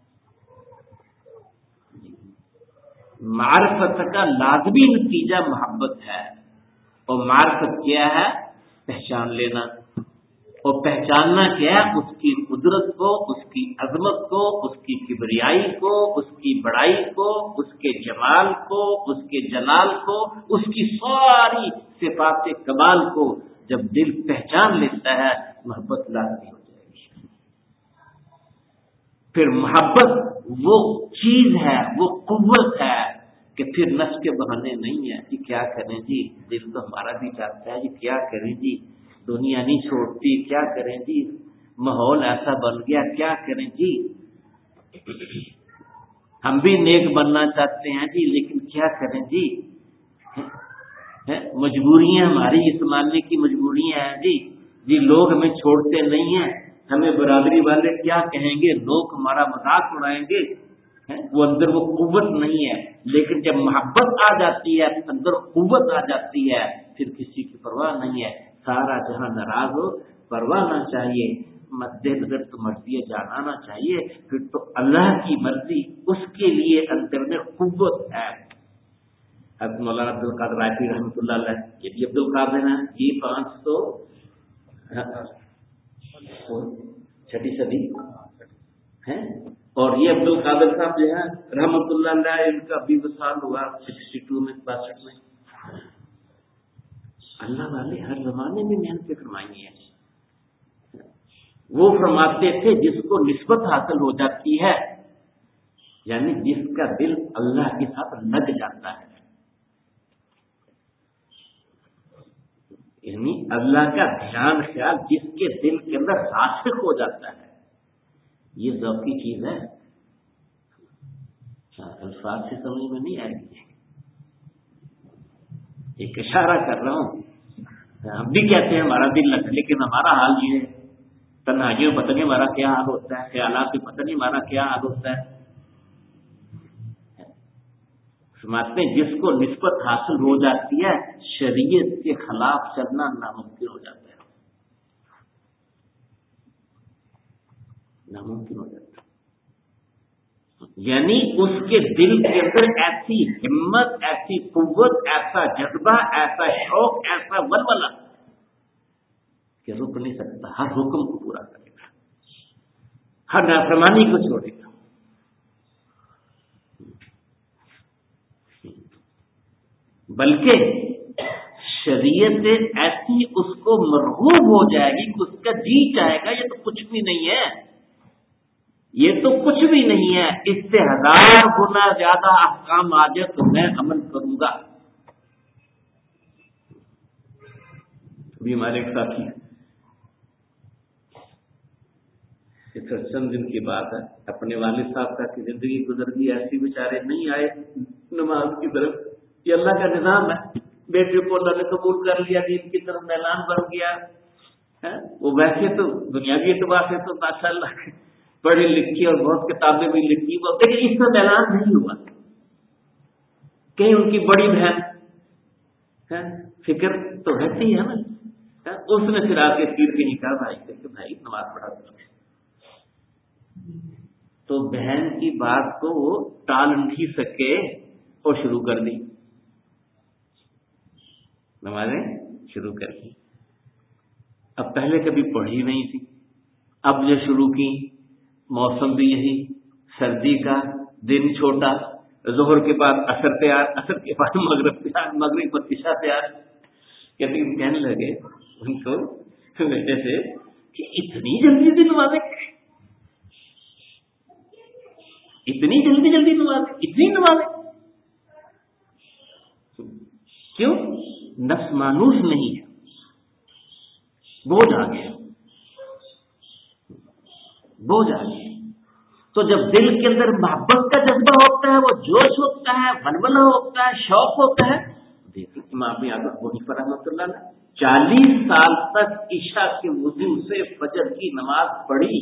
معرفت کا لازمی نتیجہ محبت ہے، اور معرفت کیا ہے؟ پہچان لینا، اور پہچاننا کیا ہے؟ اس کی قدرت کو، اس کی عظمت کو، اس کی کبریائی کو، اس کی بڑائی کو، اس کے جمال کو، اس کے جلال کو، اس کی ساری صفات کمال کو جب دل پہچان لیتا ہے محبت لازمی ہو جائے گی۔ پھر محبت وہ چیز ہے، وہ قوت ہے کہ پھر نفس کے بہانے نہیں ہے کہ کیا کریں جی، دل تو ہمارا بھی چاہتا ہے جی، کیا کریں جی، دنیا نہیں چھوڑتی، کیا کریں جی، ماحول ایسا بن گیا، کیا کریں جی، ہم بھی نیک بننا چاہتے ہیں جی، لیکن کیا کریں جی۔ مجبوریاں ہماری اس ماننے کی مجبوریاں ہیں جی لوگ ہمیں چھوڑتے نہیں ہیں، ہمیں برادری والے کیا کہیں گے، لوگ ہمارا مذاق اڑائیں گے، وہ اندر وہ قوت نہیں ہے۔ لیکن جب محبت آ جاتی ہے، اندر قوت آ جاتی ہے، پھر کسی کی پرواہ نہیں ہے، سارا جہاں ناراض ہو پرواہ نہ چاہیے، مد نظر تو مرضی جانا نہ چاہیے، پھر تو اللہ کی مرضی، اس کے لیے اندر میں قوت ہے۔ حضرت مولانا عبد القادر رائفی رحمۃ اللہ علیہ، یہ بھی عبد القادر ہیں، یہ 506 صدی ہے، اور یہ عبد القادر صاحب جو ہے رحمۃ اللہ علیہ، ان کا بھی وصال ہوا 62 میں 62 میں۔ اللہ والے ہر زمانے میں محنت فرمائی ہے۔ وہ فرماتے تھے جس کو نسبت حاصل ہو جاتی ہے، یعنی جس کا دل اللہ کے ساتھ لگ جاتا ہے، یعنی اللہ کا دھیان خیال جس کے دل کے اندر راسخ ہو جاتا ہے، یہ ذوقی چیز ہے، الفاظ سے سمجھ میں نہیں آئے گی، ایک اشارہ کر رہا ہوں۔ ہم بھی کہتے ہیں ہمارا دل لگتا ہے، لیکن ہمارا حال یہ ہے، تنہائیوں میں پتہ نہیں ہمارا کیا حال ہوتا ہے، خیالات میں پتہ نہیں ہمارا کیا حال ہوتا ہے۔ سمجھتے ہیں جس کو نسبت حاصل ہو جاتی ہے، شریعت کے خلاف چلنا ناممکن ہو جاتا ہے، ناممکن ہو جاتا ہے۔ یعنی اس کے دل کے اندر ایسی ہمت، ایسی قوت، ایسا جذبہ، ایسا شوق، ایسا ولولہ کہ رک نہیں سکتا، ہر حکم کو پورا کرے گا، ہر نافرمانی کو چھوڑے گا۔ بلکہ شریعت ایسی اس کو مرغوب ہو جائے گی کہ اس کا جی چاہے گا یہ تو کچھ بھی نہیں ہے، یہ تو کچھ بھی نہیں ہے، اس سے 1000 گنا زیادہ احکام آ جائے تو میں عمل کروں گا۔ ابھی ہمارے ایک ساتھی، چند دن کی بات ہے، اپنے والد صاحب کا کہ زندگی گزر گئی ایسی، بیچارے نہیں آئے نماز کی طرف، یہ اللہ کا نظام ہے، بیٹے کو اللہ نے قبول کر لیا، دین کی طرف میلان بن گیا، وہ ویسے تو دنیاوی اعتبار سے تو ماشاء اللہ پڑھی لکھی اور بہت کتابیں بھی لکھی، لیکن اس میں میلان نہیں ہوا۔ کہیں ان کی بڑی بہن، فکر تو رہتی ہے نا، اس نے پھر آ کے پیر کے نکاح بھائی سے کہ بھائی نماز پڑھا دو، تو بہن کی بات کو وہ ٹال نہیں سکے اور شروع کر دی، نمازیں شروع کر دی۔ اب پہلے کبھی پڑھی نہیں تھی، اب جو شروع کی، موسم بھی یہی، سردی کا، دن چھوٹا، ظہر کے بعد عصر تیار، عصر کے بعد مغرب تیار، مغرب پر عشاء تیار، کہنے لگے ان کو بیٹے سے کہ اتنی جلدی جلدی نمازیں، اتنی جلدی جلدی نمازیں، اتنی نمازیں کیوں؟ نفس مانوس نہیں ہے، بوجھ آ گیا، بوجھ آ گیا۔ تو جب دل کے اندر محبت کا جذبہ ہوتا ہے، وہ جوش ہوتا ہے، ولولہ ہوتا ہے، شوق ہوتا ہے۔ دیکھیں امام ابو حنیفہ رحمۃ اللہ نے 40 سال تک عشاء کے وضو سے فجر کی نماز پڑھی۔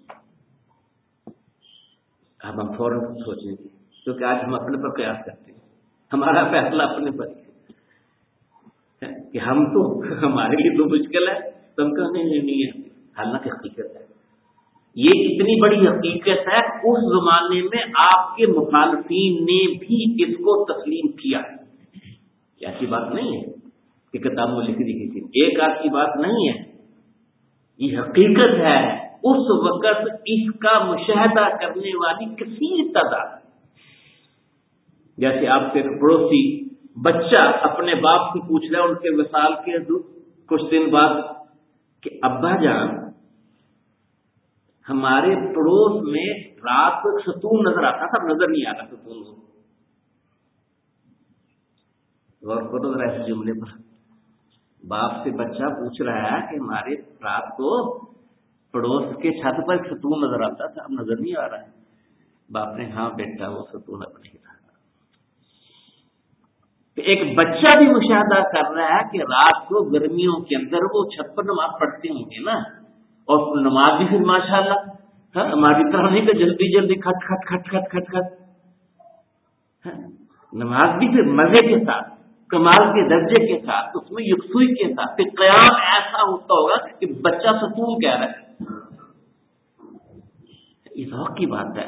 اب ہم فوراً سوچیں گے، کیونکہ آج ہم اپنے پر قیاس کرتے ہیں، ہمارا فیصلہ اپنے پر ہے کہ ہم تو، ہمارے لیے تو مشکل ہے، تم کہنے نہیں ہے، حالانکہ حقیقت ہے، یہ اتنی بڑی حقیقت ہے، اس زمانے میں آپ کے مخالفین نے بھی اس کو تسلیم کیا، ایسی بات نہیں ہے کہ کتابوں میں لکھ دی گئی تھی، ایک آدھ کی بات نہیں ہے، یہ حقیقت ہے۔ اس وقت اس کا مشاہدہ کرنے والی کثیر تعداد، جیسے آپ سے پڑوسی بچہ اپنے باپ سے پوچھ رہا ہے ان کے وصال کے کچھ دن بعد کہ ابا جان ہمارے پڑوس میں رات کو ایک ستون نظر آتا تھا، نظر نہیں آتا ستون کو، غور کرو ذرا اس جملے پر، باپ سے بچہ پوچھ رہا ہے کہ ہمارے رات کو پڑوس کے چھت پر ایک ستون نظر آتا تھا، اب نظر نہیں آ رہا ہے۔ باپ نے ہاں بیٹا وہ ستون اب نہیں رہا۔ ایک بچہ بھی مشاہدہ کر رہا ہے کہ رات کو گرمیوں کے اندر وہ چھت پر نماز پڑھتے ہوں گے نا، اور نماز بھی پھر ماشاء اللہ ہماری طرح نہیں کہ جلدی جلدی کھٹ کھٹ کھٹ کھٹ کھٹ کھٹ، نماز بھی پھر مزے کے ساتھ، کمال کے درجے کے ساتھ، اس میں یکسوئی کے ساتھ، پھر قیام ایسا ہوتا ہوگا کہ بچہ سکون کہہ رہا ہے. یہ ذوق کی بات ہے.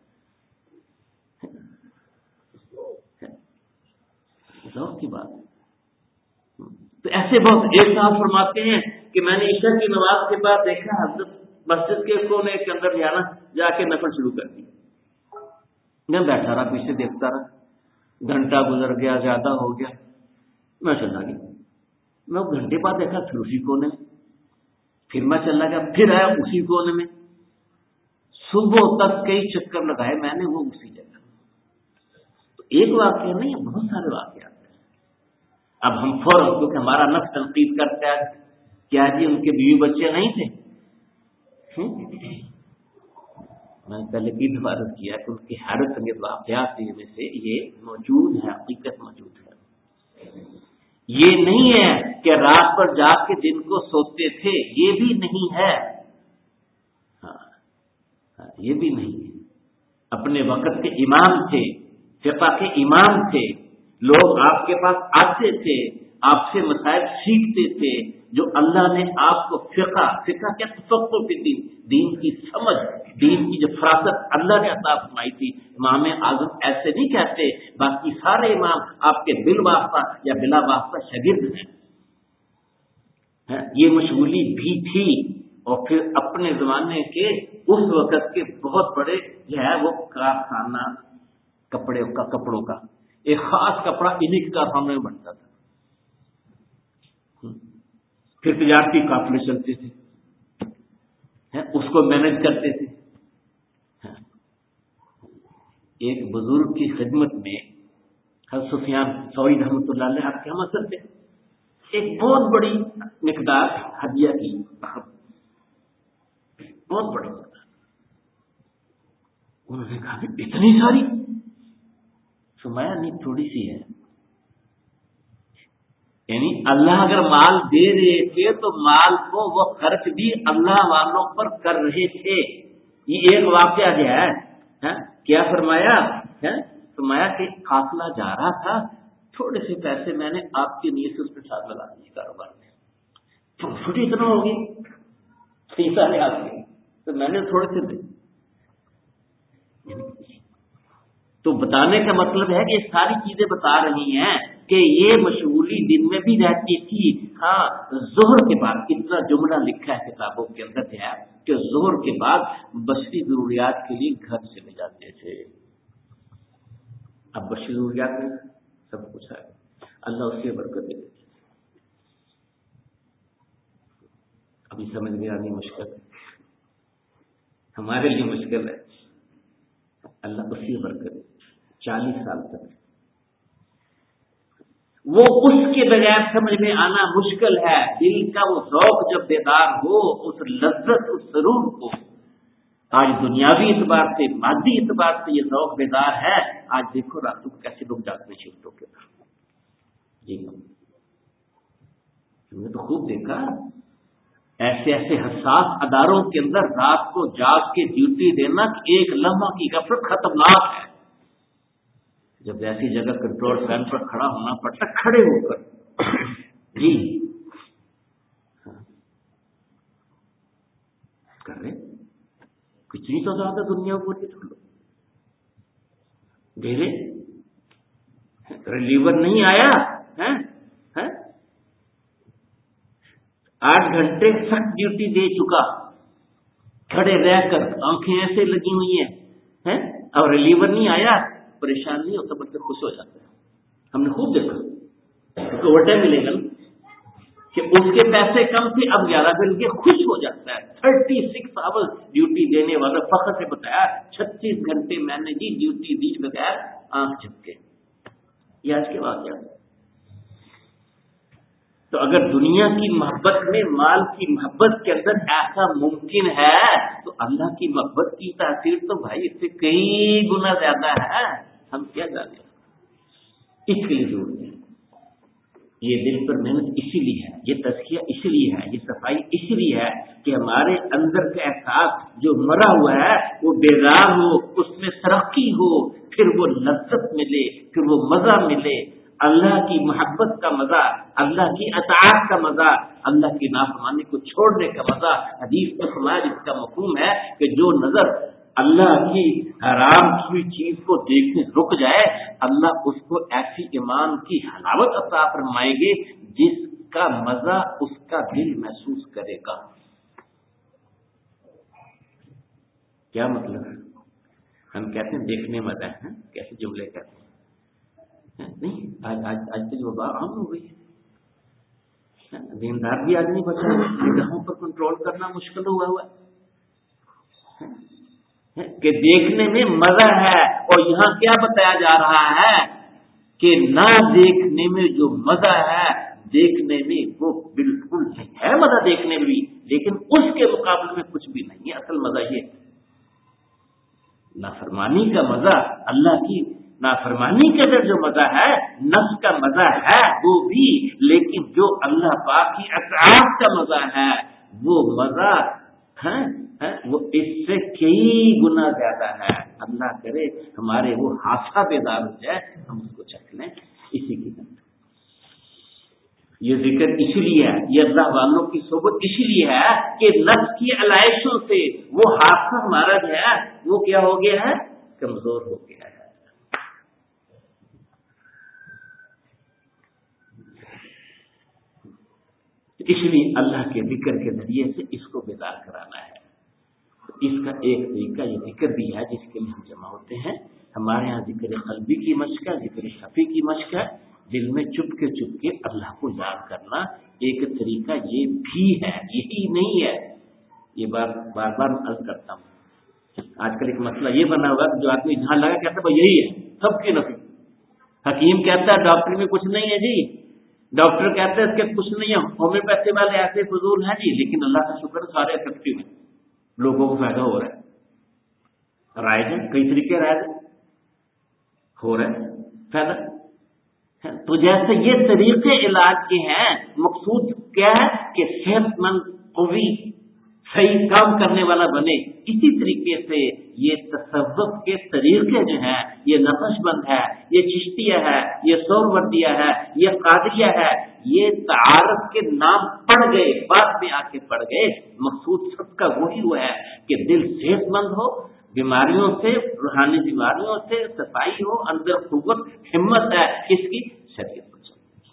ذوق کی بات. تو ایسے بہت ایک صاحب فرماتے ہیں کہ میں نے عشاء کی نماز کے بعد دیکھا حضرت مسجد کے کونے کے اندر جا کے نفل شروع کر دی. میں بیٹھا رہا، پیچھے دیکھتا رہا، گھنٹہ گزر گیا، زیادہ ہو گیا، میں چلا گیا. میں گھنٹے بعد دیکھا پھر اسی کونے میں، پھر میں چلا گیا، پھر آیا اسی کونے میں. صبح تک کئی چکر لگائے میں نے، وہ اسی جگہ. تو ایک واقعہ نہیں، بہت سارے واقعات ہیں. اب ہم فوراً، کیونکہ ہمارا نفس تنقید کرتا ہے، کیا جی ان کے بیوی بچے نہیں تھے؟ میں نے پہلے بھی عرض کیا کہ ان کی حیرت انگیز واقعات میں سے یہ موجود ہے، حقیقت موجود ہے. یہ نہیں ہے کہ رات پر جاگ کے دن کو سوتے تھے، یہ بھی نہیں ہے. یہ بھی نہیں ہے. اپنے وقت کے امام تھے، فقہ کے امام تھے، لوگ آپ کے پاس آتے تھے، آپ سے مسائل سیکھتے تھے، جو اللہ نے آپ کو فقہ کیا تفقہ فی الدین، دین کی سمجھ، دین کی جو فراست اللہ نے عطا فرمائی تھی. امام اعظم ایسے نہیں کہتے، باقی سارے امام آپ کے بال واسطہ یا بلا واسطہ شاگرد ہیں. یہ مشغولی بھی تھی. اور پھر اپنے زمانے کے اس وقت کے بہت بڑے جو ہے وہ کارخانہ کپڑوں کا ایک خاص کپڑا انہیں کارخانوں میں بنتا تھا. پھر تجارتی قافلے چلتے تھے، اس کو مینج کرتے تھے. ایک بزرگ کی خدمت میں حضرت سفیان ثوری رحمۃ اللہ علیہ آپ کے ہم اثر تھے، ایک بہت بڑی مقدار ہدیہ کی، بہت بڑی مقدار. انہوں نے کہا اتنی ساری؟ فرمایا نہیں، تھوڑی سی ہے. یعنی اللہ اگر مال دے رہے تھے تو مال کو وہ خرچ بھی اللہ والوں پر کر رہے تھے. یہ ایک واقعہ جو ہے کیا فرمایا کہ قافلہ جا رہا تھا، تھوڑے سے پیسے میں نے آپ کی نیت سے اس کے ساتھ لگا دیے کاروبار میں، پروفٹ اتنا ہوگی سارے آپ کے، تو میں نے تھوڑے سے دے. تو بتانے کا مطلب ہے کہ یہ ساری چیزیں بتا رہی ہیں کہ یہ مشغولی دن میں بھی رہتی تھی. ہاں، ظہر کے بعد اتنا جملہ لکھا ہے کتابوں کے اندر ہے کہ ظہر کے بعد بشری ضروریات کے لیے گھر چلے جاتے تھے. اب بشری ضروریات میں سب کچھ ہے، اللہ اس کی برکت دے. ابھی سمجھ میں آنی مشکل ہے، ہمارے لیے مشکل ہے، اللہ اس کی برکت دے. 40 سال تک وہ اس کے بغیر سمجھ میں آنا مشکل ہے. دل کا وہ ذوق جب بیدار ہو، اس لذت، اس سرور کو، آج دنیاوی اعتبار سے، مادی اعتبار سے یہ ذوق بیدار ہے. آج دیکھو راتوں کو کیسے لوگ جاگتے ہیں شفٹوں کے بعد. جی ہم نے تو خوب دیکھا ایسے ایسے حساس اداروں کے اندر رات کو جاگ کے ڈیوٹی دینا ایک لمحہ کی غفلت خطرناک ہے. جب ایسی جگہ کنٹرول پین پر کھڑا ہونا پڑتا، کھڑے ہو کر جی کر رہے کتنی تو زیادہ دنیا کو دھیرے ریلیور نہیں آیا، 8 گھنٹے سخت ڈیوٹی دے چکا، کھڑے رہ کر آنکھیں ایسے لگی ہوئی ہیں، اور ریلیور نہیں آیا. پریشان نہیں ہوتا بلکہ خوش ہو جاتا ہے. ہم نے خوب دیکھا تو اوور ٹائم ملے گا کہ اس کے پیسے کم تھے، اب 11 مل کے خوش ہو جاتا ہے. 36 آورز ڈیوٹی دینے والا فخر سے بتایا 36 گھنٹے میں نے جی ڈیوٹی دی بغیر آنکھ جھپکے. یہ آج کے واقعہ. تو اگر دنیا کی محبت میں مال کی محبت کے اندر ایسا ممکن ہے تو اللہ کی محبت کی تاثیر تو بھائی اس سے کئی گنا زیادہ ہے. ہم کیا جانیں، اس کے لیے ضروری ہے یہ دل پر محنت اسی لیے ہے، یہ تزکیہ اسی لیے ہے، یہ صفائی اسی لیے ہے کہ ہمارے اندر کا احساس جو مرا ہوا ہے وہ بیدار ہو، اس میں ترقی ہو، پھر وہ لذت ملے، پھر وہ مزہ ملے، اللہ کی محبت کا مزہ، اللہ کی اطاعت کا مزہ، اللہ کی نافرمانی کو چھوڑنے کا مزہ۔ حدیث میں فرمایا، جس کا مفہوم ہے کہ جو نظر اللہ کی حرام کی ہوئی چیز کو دیکھنے رک جائے، اللہ اس کو ایسی ایمان کی حلاوت عطا فرمائیں گے جس کا مزہ اس کا دل محسوس کرے گا۔ کیا مطلب ہے؟ ہم کہتے ہیں دیکھنے مزہ ہے، کیسے جملے کہتے ہیں؟ نہیں، آج تک وبا عام ہو گئی ہے، دیندار بھی آدمی بچا ہے، نگاہوں پر کنٹرول کرنا مشکل ہوا ہے کہ دیکھنے میں مزہ ہے، اور یہاں کیا بتایا جا رہا ہے کہ نہ دیکھنے میں جو مزہ ہے، دیکھنے میں وہ بالکل ہے مزہ دیکھنے میں بھی، لیکن اس کے مقابلے میں کچھ بھی نہیں ہے۔ اصل مزہ یہ نافرمانی کا مزہ، اللہ کی نافرمانی کے اندر جو مزہ ہے، نفس کا مزہ ہے وہ بھی، لیکن جو اللہ پاک کی اطاعت کا مزہ ہے وہ مزہ ہے وہ اس سے کئی گنا زیادہ ہے۔ اللہ کرے ہمارے وہ حادثہ بیدار ہو جائے، ہم اس کو چکھ لیں۔ اسی کی طرح یہ ذکر اسی لیے ہے، یہ اللہ والوں کی صحبت اسی لیے ہے کہ نفس کی علائشوں سے وہ حادثہ ہمارا جو ہے وہ کیا ہو گیا ہے، کمزور ہو گیا ہے۔ اس لیے اللہ کے ذکر کے ذریعے سے اس کو بیدار کرانا ہے۔ اس کا ایک طریقہ یہ ذکر بھی ہے جس کے لیے ہم جمع ہوتے ہیں۔ ہمارے ہاں ذکر قلبی کی مشق ہے، ذکر خفی کی مشق ہے، دل میں چپ کے اللہ کو یاد کرنا۔ ایک طریقہ یہ بھی ہے، یہی نہیں ہے، یہ بار بار عرض کرتا ہوں۔ آج کل ایک مسئلہ یہ بنا ہوا کہ جو آدمی جہاں لگا کہتا ہے یہی ہے سب کی نفی۔ حکیم کہتا ہے ڈاکٹر میں کچھ نہیں ہے جی، ڈاکٹر کہتے ہیں اس کے کچھ نہیں ہے، ہومیوپیتھی والے ایسے فضول ہیں جی، لیکن اللہ کا شکر سارے افیکٹو ہیں، لوگوں کو فائدہ ہو رہا ہے۔ رائج ہے، کئی طریقے رائج ہو رہے ہیں فائدہ۔ تو جیسے یہ طریقے علاج کے ہیں، مقصود کیا ہے کہ صحت مند، قوی، صحیح کام کرنے والا بنے۔ اسی طریقے سے یہ تصوف کے طریقے جو ہیں، یہ نقش بند ہے، یہ چشتیہ ہے، یہ سہروردیہ ہے، یہ قادریہ ہے، یہ تعارف کے نام پڑ گئے، بعد میں آ کے پڑ گئے۔ مقصود سب کا وہی ہوا ہے کہ دل صحت مند ہو، بیماریوں سے، روحانی بیماریوں سے صفائی ہو، اندر قوت، ہمت ہے، اس کی شریعت پر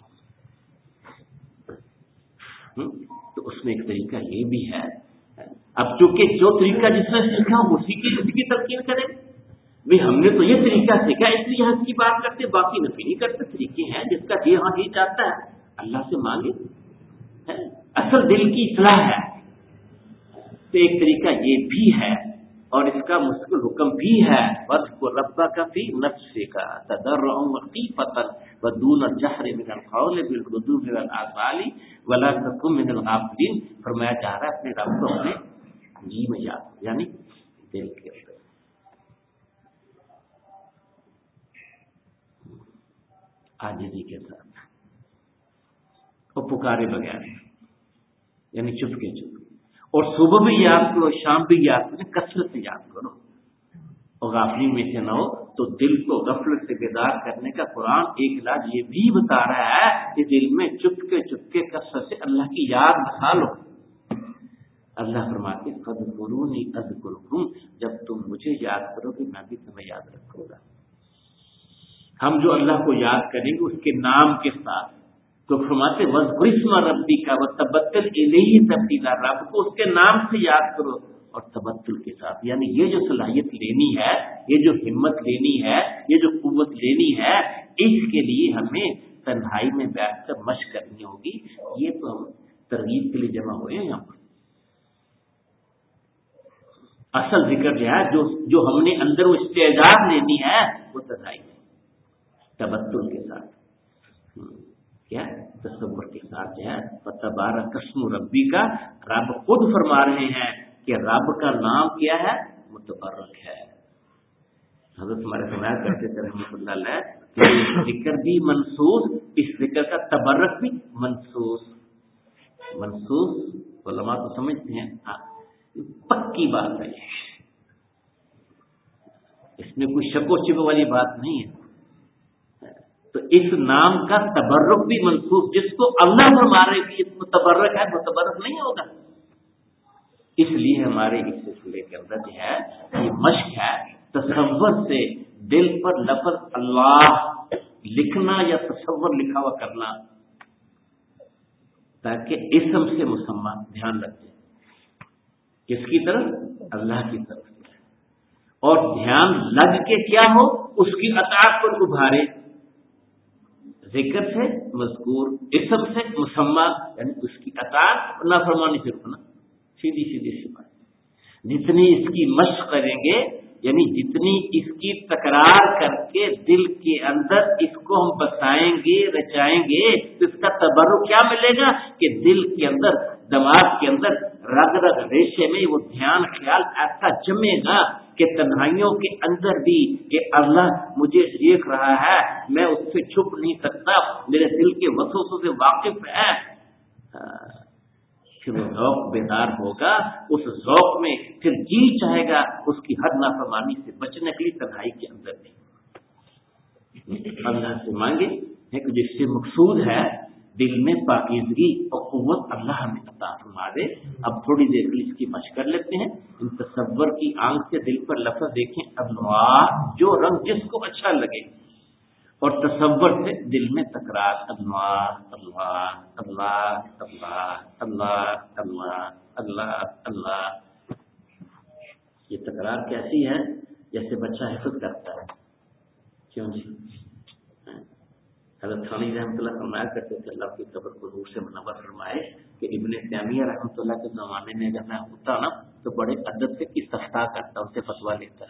چلو۔ تو اس میں ایک طریقہ یہ بھی ہے، اب چونکہ جو طریقہ جس نے سیکھا اسی کی تلقین کریں۔ بھائی ہم نے تو یہ طریقہ سیکھا، اس لیے ہم کی بات کرتے، باقی نفی نہیں کرتے۔ طریقے ہیں جس کا جی ہاں ہی چاہتا ہے اللہ سے مانگے، اصل دل کی اصلاح ہے۔ تو ایک طریقہ یہ بھی ہے، اور اس کا مستقل حکم بھی ہے، وَاذْكُرْ رَبَّكَ فِي نَفْسِكَ تَضَرُّعًا وَخِيفَةً وَدُونَ الْجَهْرِ مِنَ الْقَوْلِ بِالْغُدُوِّ وَالْآصَالِ وَلَا تَكُن مِنَ الْغَافِلِينَ۔ فرمایا جا رہا ہے اپنے رب کو اپنے جی میں یاد، یعنی دل کے اندر عاجزی کے ساتھ، اور پکارے بغیر، یعنی چپ کے، اور صبح بھی یاد کرو، شام بھی یاد کرو، کثرت سے یاد کرو، اور غافلی میں سے نہ ہو۔ تو دل کو غفلت سے بیدار کرنے کا قرآن ایک علاج یہ بھی بتا رہا ہے کہ دل میں چپ کے کثرت سے اللہ کی یاد بسا لو۔ اللہ فرماتے ہیں فَاذْكُرُونِي أَذْكُرْكُمْ، جب تم مجھے یاد کرو گے میں بھی تمہیں یاد رکھوں گا۔ ہم جو اللہ کو یاد کریں گے اس کے نام کے ساتھ، تو فرماتے وَاذْكُرِ اسْمَ رَبِّكَ وَتَبَتَّلْ إِلَيْهِ تَبْتِيلًا، رب کو اس کے نام سے یاد کرو اور تبتل کے ساتھ۔ یعنی یہ جو صلاحیت لینی ہے، یہ جو ہمت لینی ہے، یہ جو قوت لینی ہے، اس کے لیے ہمیں تنہائی میں بیٹھ کر مشق کرنی ہوگی۔ یہ تو ہم ترغیب کے لیے جمع ہوئے ہیں یہاں پر۔ اصل ذکر جو ہے، جو ہم نے اندر وہ استعداد لینی ہے، وہ تنہائی میں تبتل کے ساتھ، کیا تصور کے ساتھ جو ہے۔ فتبارک اسم ربی کا، رب خود فرما رہے ہیں کہ رب کا نام کیا ہے، متبرک ہے۔ حضرت ہمارے فرمایا کرتے تھے رحمۃ اللہ علیہ کہ ذکر بھی منسوس، اس ذکر کا تبرک بھی منسوس علماء تو سمجھتے ہیں پکی بات ہے، اس میں کوئی شک و شبہ والی بات نہیں ہے۔ تو اس نام کا تبرک بھی منسوس، جس کو اللہ فرما رہے کہ اس کو تبرک ہے وہ تبرک نہیں ہوگا۔ اس لیے ہمارے اس سلسلے کے اندر جو ہے یہ مشق ہے تصور سے دل پر لفظ اللہ لکھنا یا تصور لکھا ہوا کرنا، تاکہ اسم سے مسمى دھیان رکھیں کس کی طرف؟ اللہ کی طرف، اور دھیان لگ کے کیا ہو اس کی اطاعت پر ابھارے، ذکر سے مذکور، اسم سے مسمى، یعنی اس کی اطاعت، نافرمانی سے رکنا، سیدھی سی بات۔ جتنی اس کی مشق کریں گے، یعنی جتنی اس کی تکرار کر کے دل کے اندر اس کو ہم بسائیں گے، رچائیں گے، تو اس کا تبرک کیا ملے گا کہ دل کے اندر، دماغ کے اندر، رگ رگ ریشے میں وہ دھیان خیال ایسا جمے گا کہ تنہائیوں کے اندر بھی کہ اللہ مجھے دیکھ رہا ہے، میں اس سے چھپ نہیں سکتا، میرے دل کے وسوسوں سے واقف ہے، پھر وہ ذوق بیدار ہوگا، اس ذوق میں پھر جی چاہے گا اس کی ہر نافرمانی سے بچنے کے لیے تنہائی کے اندر بھی۔ اللہ سے مانگے کہ جس سے مقصود ہے دل میں پاکیزگی اور قوت اللہ ہمیں عطا فرما دے۔ اب تھوڑی دیر کے لیے اس کی مشق کر لیتے ہیں۔ ان تصور کی آنکھ سے دل پر لفظ دیکھیں انوار، جو رنگ جس کو اچھا لگے، اور تصور سے دل میں تکرار اللہ اللہ اللہ اللہ اللہ اللہ اللہ اللہ۔ یہ تکرار کیسی ہے؟ جیسے بچہ حفظ کرتا ہے۔ کیوں جی؟ حضرت تھانوی رحمۃ اللہ فرمایا کرتے تھے، اللہ کی قبر کو نور سے منور فرمائے، کہ ابن تیمیہ رحمۃ اللہ کے زمانے میں اگر میں ہوتا نا تو بڑے ادب سے استفتاء کرتا، ان سے فتویٰ لیتا۔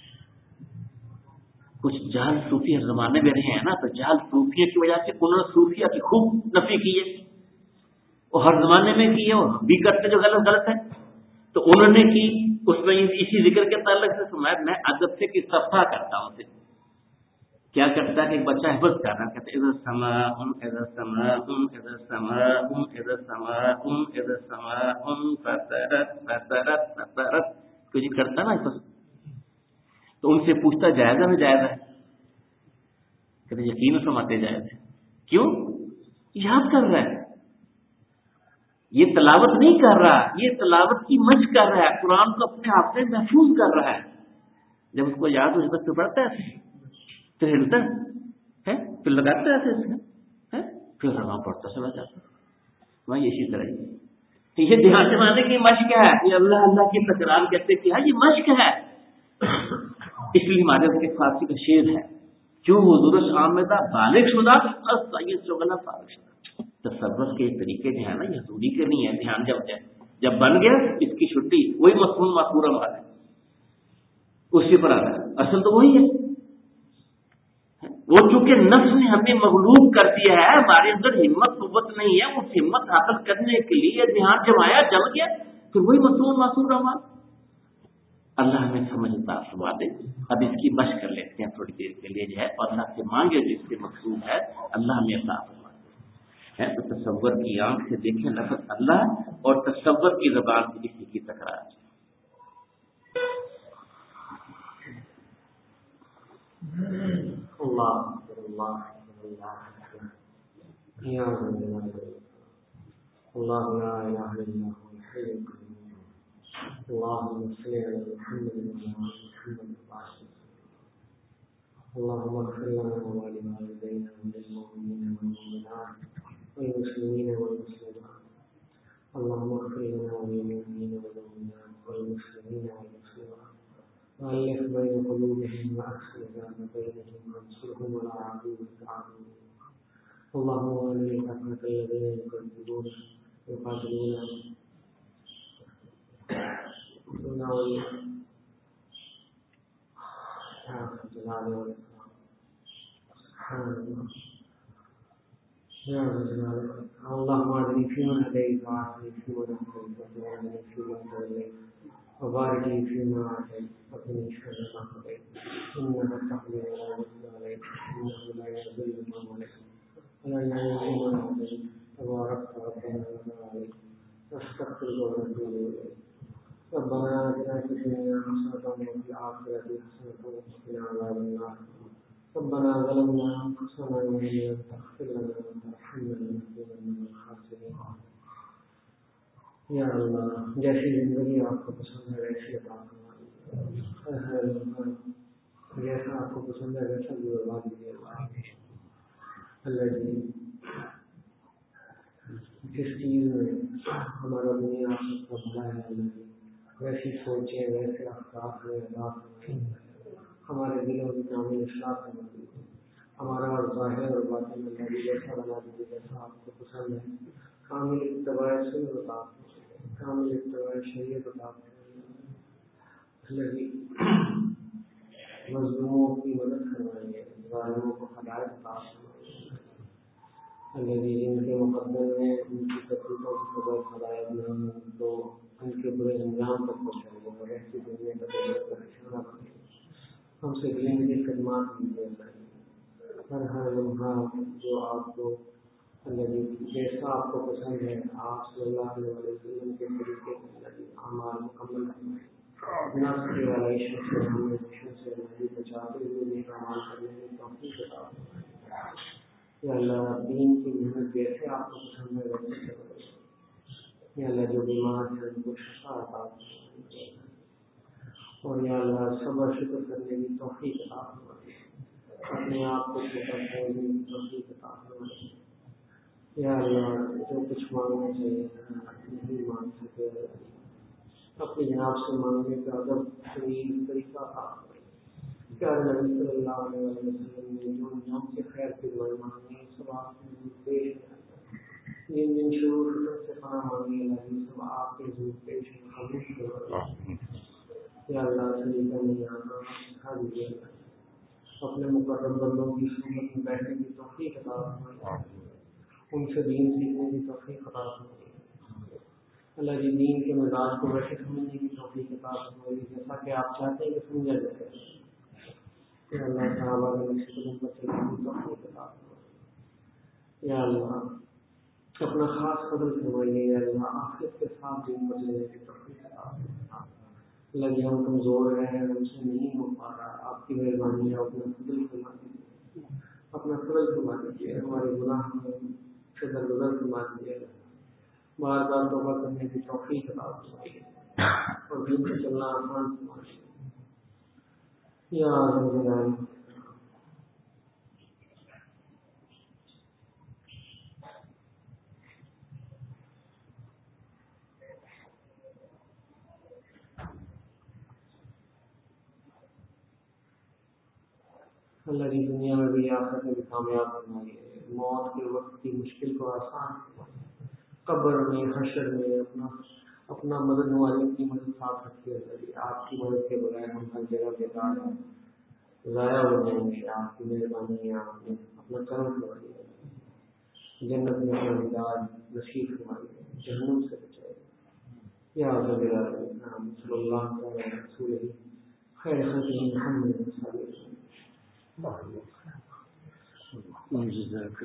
کچھ جہل صوفی ہر زمانے میں رہے ہیں نا، تو جہل صوفیہ کی وجہ سے انہوں نے صوفیہ کی خوب نفی کی ہے، اور ہر زمانے میں کی ہے، اور بھی کرتے جو غلط ہے، تو انہوں نے کی، اس میں اسی ذکر کے تعلق سے سنایا، میں ادب سے استفتاء کرتا ہوں سے کیا کرتا ہے کہ ایک بچہ حفظ کر رہا کہتے اذا السماء اذا السماء اذا السماء اذا السماء اذا السماء فطرت کچھ کرتا نا حفظ، تو ان سے پوچھتا جائزہ میں جائزہ ہے؟ کہتے یقین فرماتے جائز ہے۔ کیوں؟ یاد کر رہا ہے، یہ تلاوت نہیں کر رہا، یہ تلاوت کی مشق کر رہا ہے، قرآن کو اپنے آپ میں محفوظ کر رہا ہے۔ جب اس کو یاد ہو جب پڑھتا ہے پھر ہلتا ہے، پھر لگاتا ہے، پھر رواں پڑھتا چلا جاتا ہے۔ وہاں اسی طرح ہی یہ دھیان جمانے کی مشق ہے، یہ اللہ اللہ کی تکرار کہتے کہ یہ مشق ہے۔ اس لیے ہمارے اس کے فارسی کا شعر ہے، جو حضور آمدہ بالغ شدہ چغلا فارغ شدہ۔ تصور کے طریقے جو ہے نا یہ حضوری کے نہیں ہے، دھیان جب بن گیا اس کی چھٹی، وہی مفہوم مفہورہ ہمارا اسی پر آتا ہے، اصل تو وہی ہے۔ وہ چونکہ نفس نے ہمیں مغلوب کر دیا ہے، ہمارے اندر ہمت قوت نہیں ہے، اس ہمت حاصل کرنے کے لیے دھیان جمایا، جم گیا، پھر وہی مفہوم مفہورہ ہمارا۔ اللہ ہمیں سمجھتا فرما دے۔ اب اس کی مشق کر لیتے ہیں تھوڑی دیر کے لیے جو ہے، اور اللہ سے مانگے جو اس سے مقصود ہے اللہ ہمیں عطا فرما دے۔ تو تصور کی آنکھ سے دیکھیں لفظ اللہ، اور تصور کی زبان سے اسی کی تکرار۔ اللہ اللہ اللہ لا الہ الا هو الحي القيوم اللهم صل على محمد وعلى آل محمد اللهم اغفر لنا ولوالدينا وللمؤمنين والمؤمنات والمسلمين والمسلمات اللهم اغفر لنا وللمؤمنين والمؤمنات والمسلمين والمسلمات وألف بين قلوبهم وأصلح ذات بينهم وانصرهم على عدوك عدوهم اللهم ولي الكفرة الذين يقاتلون دون أولياء يا رب الجلال والإكرام سبحان الله يا رب الجلال والإكرام اللهم اهدني فيمن هديت وعافني فيمن عافيت وتولني فيمن توليت وبارك لي فيما أعطيت وقنا شر ما قضيت إنك تقضي ولا يقضى عليك إنه لا يذل من واليت ولا يعز من عاديت تبارك ربنا وتعالى نستغفرك ونتوب إليك ربنا آتنا في الدنيا حسنة وفي الآخرة حسنة وقنا عذاب النار ربنا ظلمنا أنفسنا وإن لم تغفر لنا وترحمنا لنكونن من الخاسرين یا اللہ جیسی زندگی آپ کو پسند ہے ویسی عطا فرمائیے جیسا آپ کو پسند ہے ویسا گزروا دیجیے اللہ جی جس چیز میں ہمارا دنیا آپ کا بھلا ہے اللہ جی ویسی سوچیں ویسے افکار میں عطا فرمائیے ہمارے دلوں کی کامل اصلاح فرمائیے ہمارا ظاہر اور باطن اللہ جی جیسا بنا دیجیے جیسا آپ کو پسند ہے کامل اتباع سنت عطا کامل اتباع شریعت عطا فرمائیے مظلوموں کی مدد فرمائیے ظالموں کو ہدایت عطا فرمائیے اللہ جی جن کے مقدر میں ان کی تکلیفوں کی خبر ہدایت نہ ہو تو ان کے برے انجام تک پہنچائیے اور ایسی دنیا کا پریشانہ بنائیے ہم سے دین کی خدمات دیجیے ہر لمحہ جو آپ کو اللہ جی جیسا آپ کو پسند ہے آپ صلی اللہ علیہ وسلم کے طریقے سے اللہ جی اعمال مکمل فرمائیں نفس کے علائشوں سے ہمیں دشمن سے اللہ جی بچاتے ہوئے نیک اعمال کرنے کی توفیق عطا فرمائیں یا اللہ دین کی محنت جیسے آپ کو پسند ہے ویسے کرو یا اللہ جو بیمار ہے ان کو شفا عطا فرمائیں اور یا اللہ صبر شکر کرنے کی توفیق عطا فرمائیں اپنے آپ کو شکر کرنے کی توفیق عطا فرمائیں یا اللہ جو کچھ مانگنا چاہیے نہیں مانگ سکے اپنے جناب سے مانگنے کا ادب طویل طریقہ تھا کیا نبی صلی اللہ علیہ وسلم نے جو نام سے خیر کی دعائیں مانگی سب آپ کے حضور پیش ہیں جن جن شروع سے پناہ مانگی اللہ سب آپ کے حضور پیش ہیں قبول کرو یا اللہ سلیقہ نہیں آنا سکھا دیجیے اپنے مقرب بندوں کی صحبت میں بیٹھنے کی توفیق عطا فرمائیے ان سے دین سیکھنے کی توفیق عطا فرمائیے اللہ جی دین کے مزاج کو ویسے سمجھنے کی توفیق عطا فرمائیے جیسا کہ آپ چاہتے ہیں کہ سمجھا جائے یا اللہ صحابہ کے نقش قدم پر چلنے کی توفیق عطا فرمائیے یا اللہ اپنا خاص فضل فرمائیے یا اللہ آخرت کے ساتھ دین پر چلنے کی توفیق عطا فرمائیے اللہ جی ہم کمزور ہیں ہم سے نہیں ہو پا رہا آپ کی مہربانی ہے اپنا فضل فرما دیجیے اپنا فضل فرما دیجیے ہمارے گناہ سے درگزر فرما دیجیے بار بار توبہ کرنے کی توفیق عطا فرمائیے اور دین سے چلنا آسان فرمائیے یا رب العالمین اللہ کی دنیا میں بھی آخرت میں بھی کامیاب فرمائیے موت کے وقت کی مشکل کو آسان فرمائیے قبر میں حشر میں اپنا مدد والے کی مدد ساتھ رکھیے آپ کی مدد کے بغیر ہم ہر جگہ بیکار ہیں ضائع ہو جائیں گے آپ کی مہربانی ہے آپ نے اپنا کرم فرمائیے جنت میں اپنا دیدار نصیب فرمائیے جہنم سے بچائیے یا رب العالمین صلی اللہ علیہ رسول خیر خلق محمد صلی اللہ علیہ وسلم